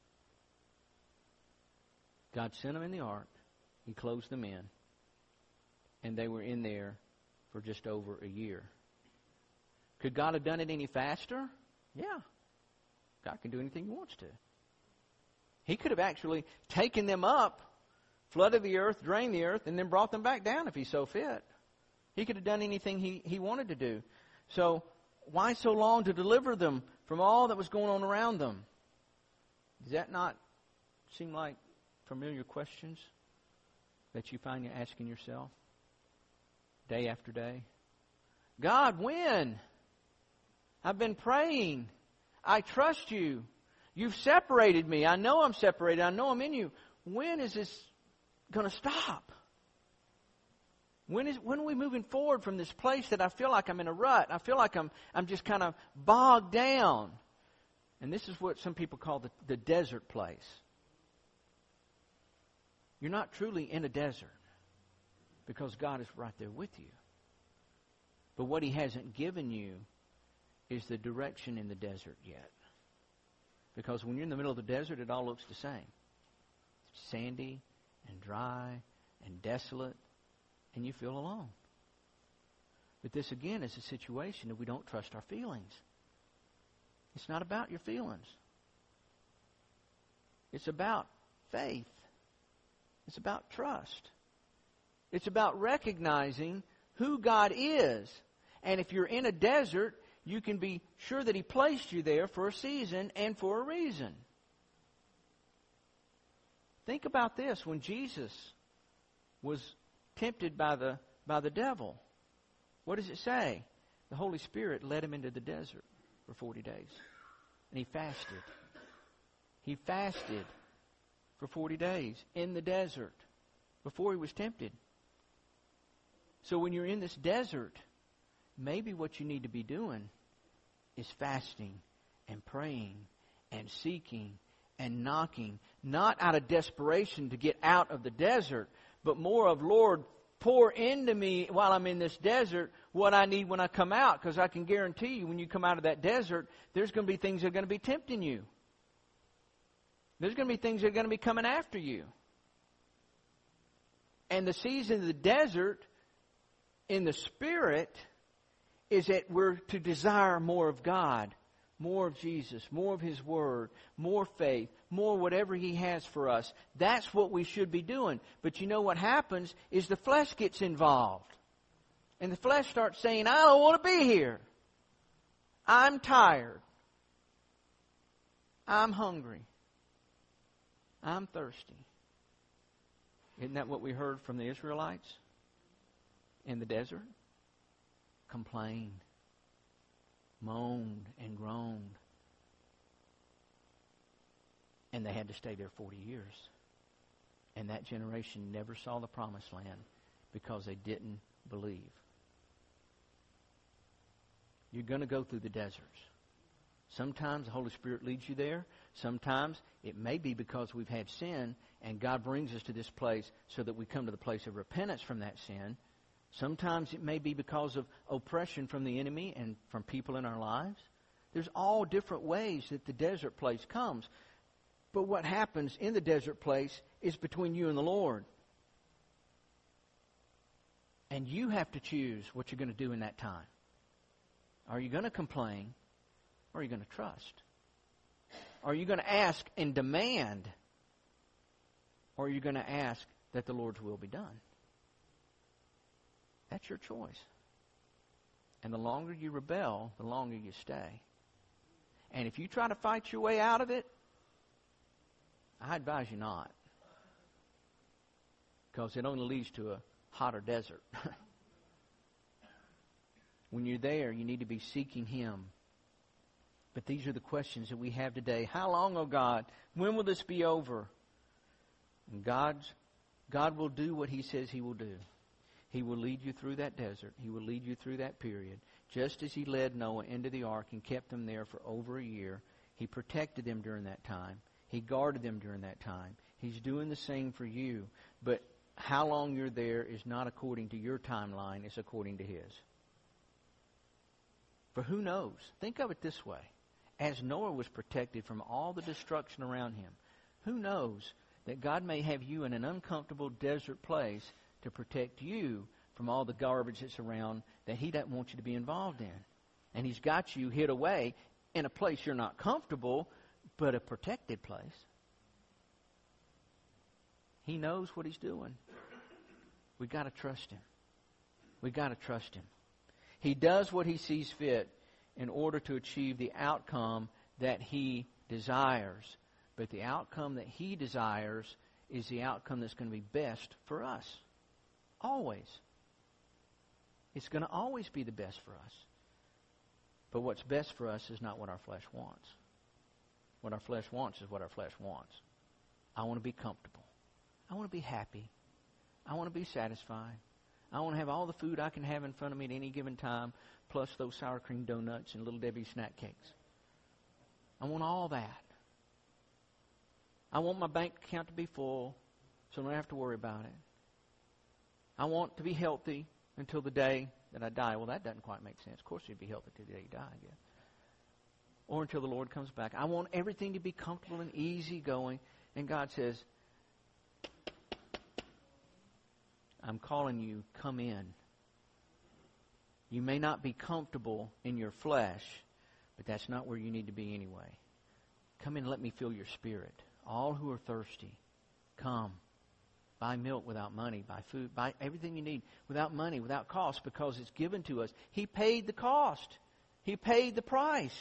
A: God sent them in the ark. He closed them in. And they were in there for just over a year. Could God have done it any faster? Yeah. God can do anything He wants to. He could have actually taken them up, flooded the earth, drained the earth, and then brought them back down if He so fit. He could have done anything He wanted to do. So why so long to deliver them from all that was going on around them? Does that not seem like familiar questions that you find you asking yourself day after day? God, when? I've been praying. I trust you. You've separated me. I know I'm separated. I know I'm in you. When is this going to stop? When are we moving forward from this place that I feel like I'm in a rut? I feel like I'm just kind of bogged down. And this is what some people call the desert place. You're not truly in a desert because God is right there with you. But what He hasn't given you is the direction in the desert yet. Because when you're in the middle of the desert, it all looks the same. It's sandy and dry and desolate, and you feel alone. But this, again, is a situation that we don't trust our feelings. It's not about your feelings. It's about faith. It's about trust. It's about recognizing who God is. And if you're in a desert, you can be sure that He placed you there for a season and for a reason. Think about this. When Jesus was tempted by the devil, what does it say? The Holy Spirit led Him into the desert for 40 days. And He fasted. He fasted for 40 days in the desert before He was tempted. So when you're in this desert, maybe what you need to be doing is fasting and praying and seeking and knocking, not out of desperation to get out of the desert, but more of, Lord, pour into me while I'm in this desert what I need when I come out, because I can guarantee you when you come out of that desert, there's going to be things that are going to be tempting you. There's going to be things that are going to be coming after you. And the season of the desert in the Spirit is that we're to desire more of God, more of Jesus, more of His Word, more faith, more whatever He has for us. That's what we should be doing. But you know what happens is the flesh gets involved. And the flesh starts saying, I don't want to be here. I'm tired. I'm hungry. I'm thirsty. Isn't that what we heard from the Israelites in the desert? Complained, moaned, and groaned. And they had to stay there 40 years. And that generation never saw the promised land because they didn't believe. You're going to go through the deserts. Sometimes the Holy Spirit leads you there. Sometimes it may be because we've had sin and God brings us to this place so that we come to the place of repentance from that sin. Sometimes it may be because of oppression from the enemy and from people in our lives. There's all different ways that the desert place comes. But what happens in the desert place is between you and the Lord. And you have to choose what you're going to do in that time. Are you going to complain? Or are you going to trust? Are you going to ask and demand? Or are you going to ask that the Lord's will be done? That's your choice. And the longer you rebel, the longer you stay. And if you try to fight your way out of it, I advise you not. Because it only leads to a hotter desert. When you're there, you need to be seeking Him. But these are the questions that we have today. How long, oh God? When will this be over? And God will do what He says He will do. He will lead you through that desert. He will lead you through that period. Just as He led Noah into the ark and kept them there for over a year, He protected them during that time. He guarded them during that time. He's doing the same for you. But how long you're there is not according to your timeline. It's according to His. For who knows? Think of it this way. As Noah was protected from all the destruction around him, who knows that God may have you in an uncomfortable desert place to protect you from all the garbage that's around that He doesn't want you to be involved in. And He's got you hid away in a place you're not comfortable, but a protected place. He knows what He's doing. We've got to trust Him. We've got to trust Him. He does what He sees fit in order to achieve the outcome that He desires. But the outcome that He desires is the outcome that's going to be best for us. Always. It's going to always be the best for us. But what's best for us is not what our flesh wants. What our flesh wants is what our flesh wants. I want to be comfortable. I want to be happy. I want to be satisfied. I want to have all the food I can have in front of me at any given time, plus those sour cream donuts and Little Debbie snack cakes. I want all that. I want my bank account to be full, so I don't have to worry about it. I want to be healthy until the day that I die. Well, that doesn't quite make sense. Of course you'd be healthy until the day you die, I guess. Or until the Lord comes back. I want everything to be comfortable and easy going. And God says, I'm calling you, come in. You may not be comfortable in your flesh, but that's not where you need to be anyway. Come in and let me fill your spirit. All who are thirsty, come. Buy milk without money. Buy food. Buy everything you need without money, without cost, because it's given to us. He paid the cost. He paid the price.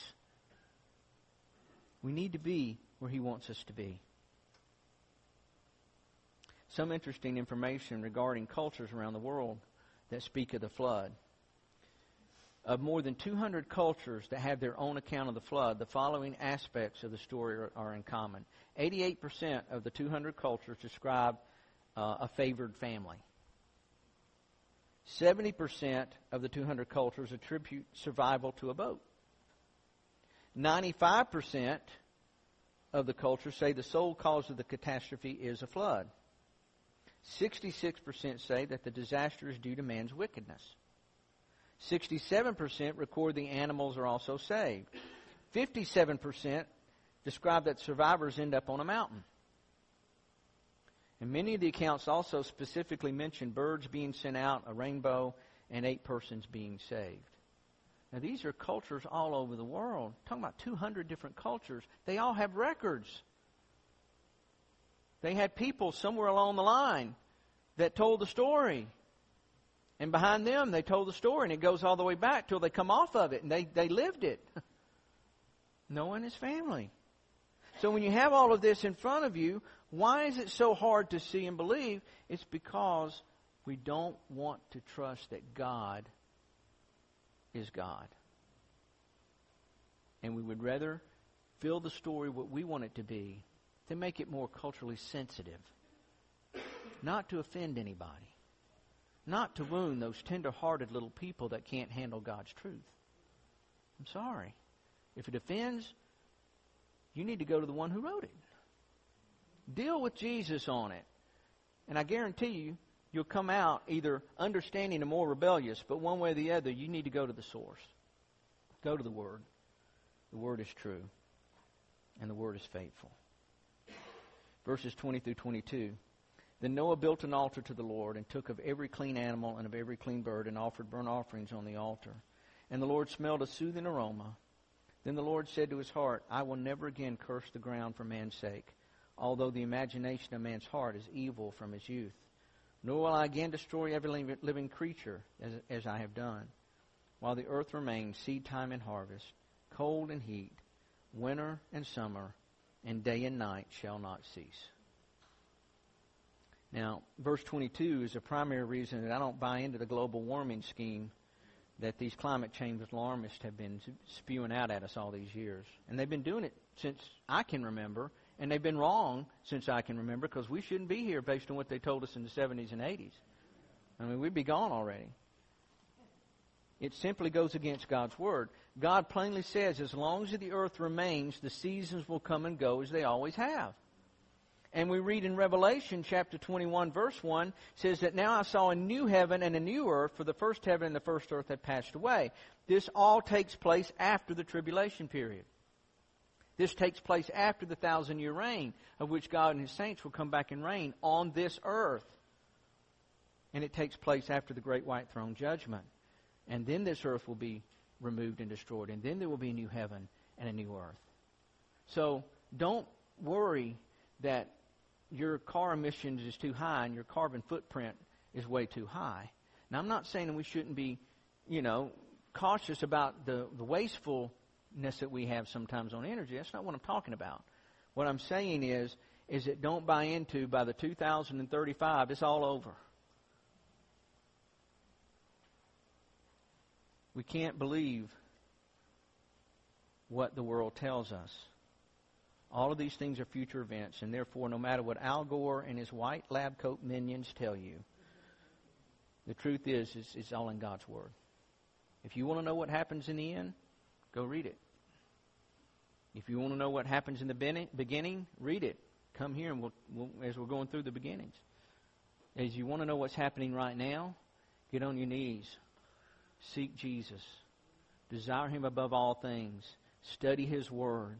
A: We need to be where He wants us to be. Some interesting information regarding cultures around the world that speak of the flood. Of more than 200 cultures that have their own account of the flood, the following aspects of the story are in common. 88% of the 200 cultures describe a favored family. 70% of the 200 cultures attribute survival to a boat. 95% of the cultures say the sole cause of the catastrophe is a flood. 66% say that the disaster is due to man's wickedness. 67% record the animals are also saved. 57% describe that survivors end up on a mountain. And many of the accounts also specifically mention birds being sent out, a rainbow, and 8 persons being saved. Now these are cultures all over the world. I'm talking about 200 different cultures. They all have records. They had people somewhere along the line that told the story. And behind them, they told the story. And it goes all the way back till they come off of it. And they lived it. Noah and his family. So when you have all of this in front of you, why is it so hard to see and believe? It's because we don't want to trust that God is God. And we would rather fill the story what we want it to be to make it more culturally sensitive. Not to offend anybody. Not to wound those tender-hearted little people that can't handle God's truth. I'm sorry. If it offends, you need to go to the one who wrote it. Deal with Jesus on it. And I guarantee you, you'll come out either understanding or more rebellious, but one way or the other, you need to go to the source. Go to the Word. The Word is true. And the Word is faithful. Verses 20 through 22. Then Noah built an altar to the Lord and took of every clean animal and of every clean bird and offered burnt offerings on the altar. And the Lord smelled a soothing aroma. Then the Lord said to his heart, I will never again curse the ground for man's sake, although the imagination of man's heart is evil from his youth. Nor will I again destroy every living creature as I have done. While the earth remains, seed time and harvest, cold and heat, winter and summer, and day and night shall not cease. Now, verse 22 is the primary reason that I don't buy into the global warming scheme that these climate change alarmists have been spewing out at us all these years. And they've been doing it since I can remember, and they've been wrong since I can remember, because we shouldn't be here based on what they told us in the 70s and 80s. I mean, we'd be gone already. It simply goes against God's Word. God plainly says, as long as the earth remains, the seasons will come and go as they always have. And we read in Revelation chapter 21, verse 1, says that now I saw a new heaven and a new earth, for the first heaven and the first earth had passed away. This all takes place after the tribulation period. This takes place after the 1,000-year reign, of which God and His saints will come back and reign on this earth. And it takes place after the great white throne judgment. And then this earth will be removed and destroyed. And then there will be a new heaven and a new earth. So don't worry that your car emissions is too high and your carbon footprint is way too high. Now, I'm not saying that we shouldn't be, cautious about the wastefulness that we have sometimes on energy. That's not what I'm talking about. What I'm saying is that don't buy into, by the 2035, it's all over. We can't believe what the world tells us. All of these things are future events, and therefore, no matter what Al Gore and his white lab coat minions tell you, the truth is it's all in God's Word. If you want to know what happens in the end, go read it. If you want to know what happens in the beginning, read it. Come here, and we'll as we're going through the beginnings. As you want to know what's happening right now, get on your knees. Seek Jesus. Desire Him above all things. Study His Word.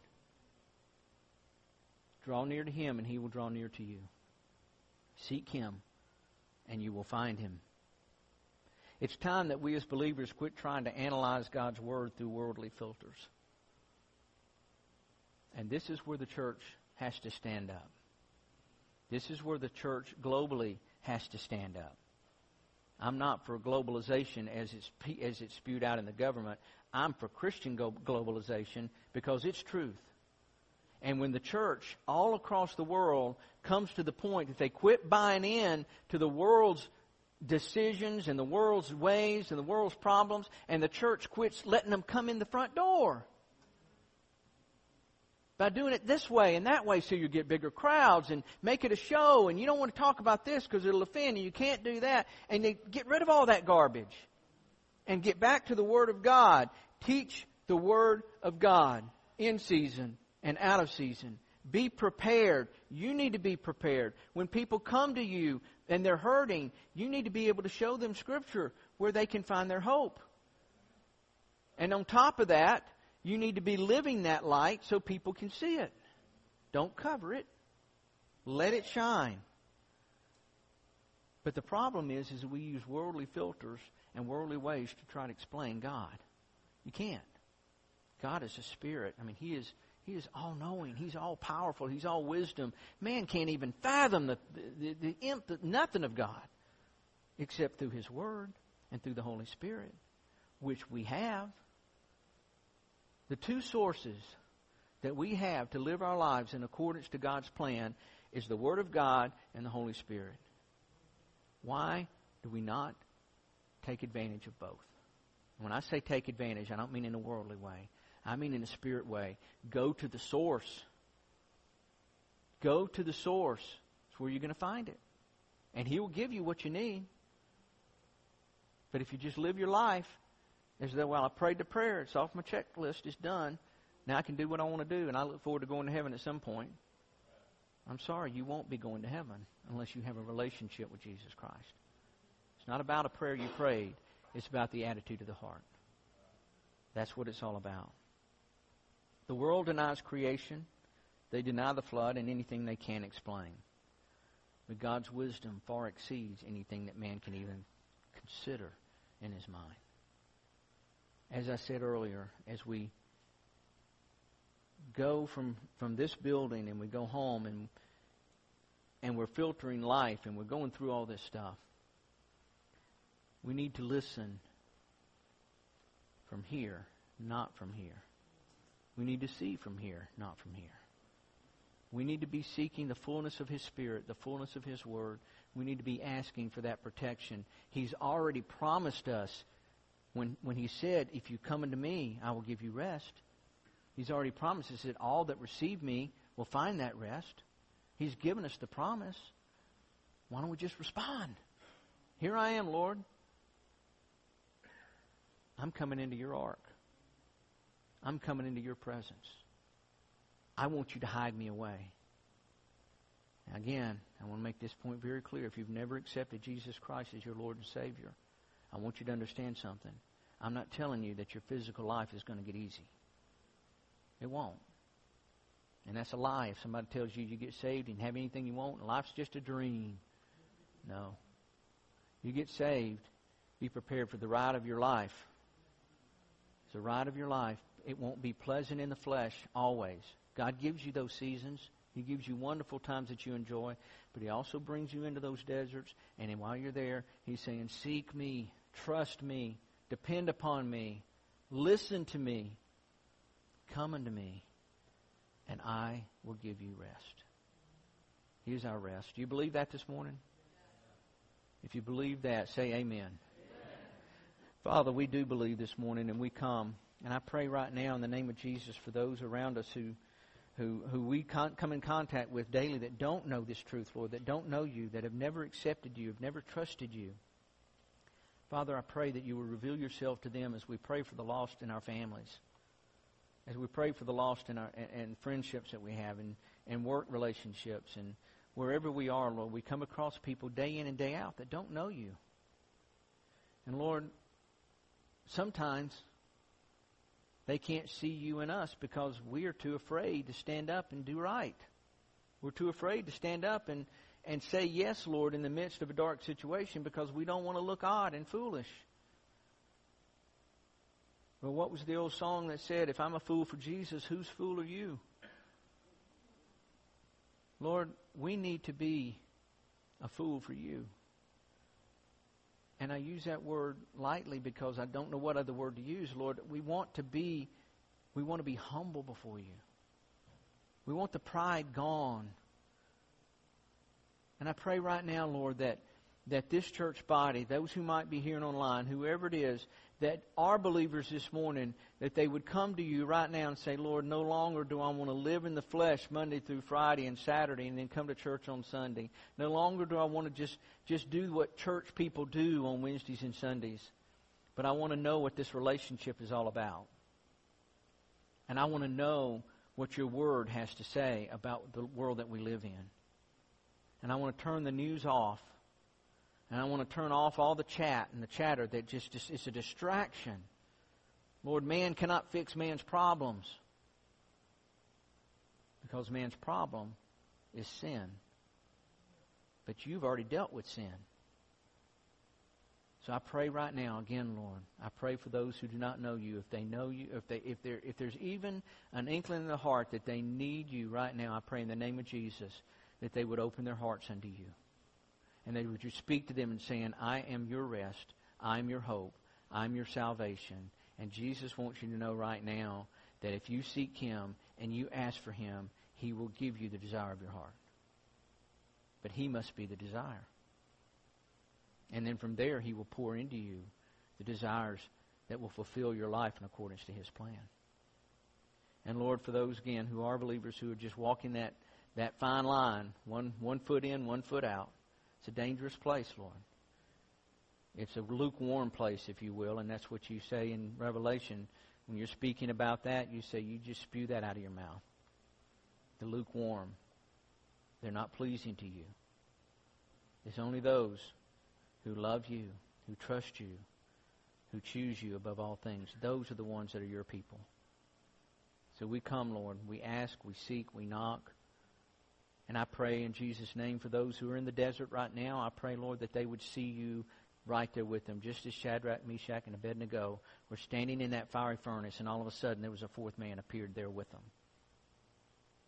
A: Draw near to Him, and He will draw near to you. Seek Him, and you will find Him. It's time that we as believers quit trying to analyze God's Word through worldly filters. And this is where the church has to stand up. This is where the church globally has to stand up. I'm not for globalization as it's spewed out in the government. I'm for Christian globalization because it's truth. And when the church all across the world comes to the point that they quit buying in to the world's decisions and the world's ways and the world's problems, and the church quits letting them come in the front door by doing it this way and that way, so you get bigger crowds and make it a show, and you don't want to talk about this because it'll offend you. You can't do that. And they get rid of all that garbage and get back to the Word of God. Teach the Word of God in season and out of season. Be prepared. You need to be prepared. When people come to you and they're hurting, you need to be able to show them Scripture where they can find their hope. And on top of that, you need to be living that light so people can see it. Don't cover it. Let it shine. But the problem is that we use worldly filters and worldly ways to try to explain God. You can't. God is a spirit. I mean, He is all-knowing. He's all-powerful. He's all wisdom. Man can't even fathom nothing of God except through His Word and through the Holy Spirit, which we have. The two sources that we have to live our lives in accordance to God's plan is the Word of God and the Holy Spirit. Why do we not take advantage of both? When I say take advantage, I don't mean in a worldly way. I mean in a spirit way. Go to the source. Go to the source. It's where you're going to find it. And He will give you what you need. But if you just live your life as though, well, I prayed the prayer, it's off my checklist, it's done, now I can do what I want to do, and I look forward to going to heaven at some point. I'm sorry, you won't be going to heaven unless you have a relationship with Jesus Christ. It's not about a prayer you prayed. It's about the attitude of the heart. That's what it's all about. The world denies creation. They deny the flood and anything they can explain. But God's wisdom far exceeds anything that man can even consider in his mind. As I said earlier, as we go from this building and we go home and we're filtering life and we're going through all this stuff, we need to listen from here, not from here. We need to see from here, not from here. We need to be seeking the fullness of His Spirit, the fullness of His Word. We need to be asking for that protection. He's already promised us when He said, if you come unto me, I will give you rest. He's already promised us that all that receive me will find that rest. He's given us the promise. Why don't we just respond? Here I am, Lord. I'm coming into your ark. I'm coming into your presence. I want you to hide me away. Now again, I want to make this point very clear. If you've never accepted Jesus Christ as your Lord and Savior, I want you to understand something. I'm not telling you that your physical life is going to get easy. It won't. And that's a lie if somebody tells you you get saved and have anything you want and life's just a dream. No. You get saved, be prepared for the ride of your life. It's the ride of your life. It won't be pleasant in the flesh always. God gives you those seasons. He gives you wonderful times that you enjoy. But He also brings you into those deserts. And then while you're there, He's saying, seek me, trust me, depend upon me, listen to me, come unto me, and I will give you rest. Here's our rest. Do you believe that this morning? If you believe that, say amen. Father, we do believe this morning, and we come. And I pray right now in the name of Jesus for those around us who we come in contact with daily that don't know this truth, Lord, that don't know you, that have never accepted you, have never trusted you. Father, I pray that you will reveal yourself to them as we pray for the lost in our families, as we pray for the lost in our and friendships that we have, and work relationships, and wherever we are, Lord, we come across people day in and day out that don't know you. And Lord, sometimes they can't see you in us because we are too afraid to stand up and do right. We're too afraid to stand up and say yes, Lord, in the midst of a dark situation because we don't want to look odd and foolish. Well, what was the old song that said, if I'm a fool for Jesus, whose fool are you? Lord, we need to be a fool for you. And I use that word lightly because I don't know what other word to use, Lord. We want to be humble before you. We want the pride gone. And I pray right now, Lord, that this church body, those who might be hearing online, whoever it is, that are believers this morning, that they would come to you right now and say, Lord, no longer do I want to live in the flesh Monday through Friday and Saturday and then come to church on Sunday. No longer do I want to just do what church people do on Wednesdays and Sundays. But I want to know what this relationship is all about. And I want to know what your word has to say about the world that we live in. And I want to turn the news off. And I want to turn off all the chat and the chatter that just it's a distraction. Lord, man cannot fix man's problems because man's problem is sin. But you've already dealt with sin. So I pray right now, again, Lord, I pray for those who do not know you. If they know you, if there's even an inkling in the heart that they need you right now, I pray in the name of Jesus that they would open their hearts unto you. And they would just speak to them and saying, I am your rest. I'm your hope. I'm your salvation. And Jesus wants you to know right now that if you seek Him and you ask for Him, He will give you the desire of your heart. But He must be the desire. And then from there, He will pour into you the desires that will fulfill your life in accordance to His plan. And Lord, for those, again, who are believers who are just walking that fine line, one foot in, one foot out, it's a dangerous place, Lord. It's a lukewarm place, if you will, and that's what you say in Revelation. When you're speaking about that, you say you just spew that out of your mouth. The lukewarm. They're not pleasing to you. It's only those who love you, who trust you, who choose you above all things. Those are the ones that are your people. So we come, Lord. We ask, we seek, we knock. And I pray in Jesus' name for those who are in the desert right now, I pray, Lord, that they would see you right there with them. Just as Shadrach, Meshach, and Abednego were standing in that fiery furnace, and all of a sudden there was a fourth man appeared there with them.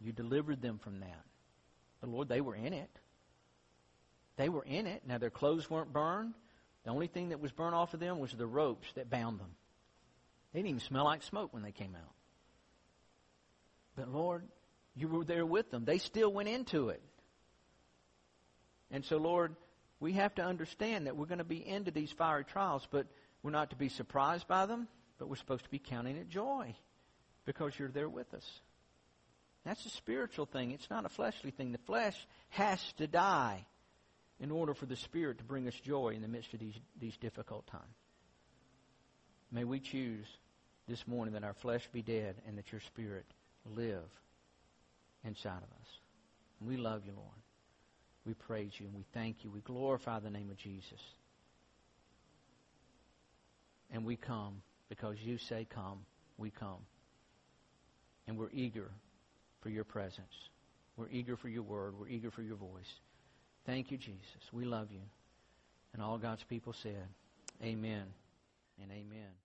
A: You delivered them from that. But Lord, they were in it. They were in it. Now their clothes weren't burned. The only thing that was burned off of them was the ropes that bound them. They didn't even smell like smoke when they came out. But Lord, you were there with them. They still went into it. And so, Lord, we have to understand that we're going to be into these fiery trials, but we're not to be surprised by them, but we're supposed to be counting it joy because you're there with us. That's a spiritual thing. It's not a fleshly thing. The flesh has to die in order for the Spirit to bring us joy in the midst of these difficult times. May we choose this morning that our flesh be dead and that your Spirit live inside of us. And we love you, Lord. We praise you and we thank you. We glorify the name of Jesus. And we come because you say come, we come. And we're eager for your presence. We're eager for your word. We're eager for your voice. Thank you, Jesus. We love you. And all God's people said, amen and amen.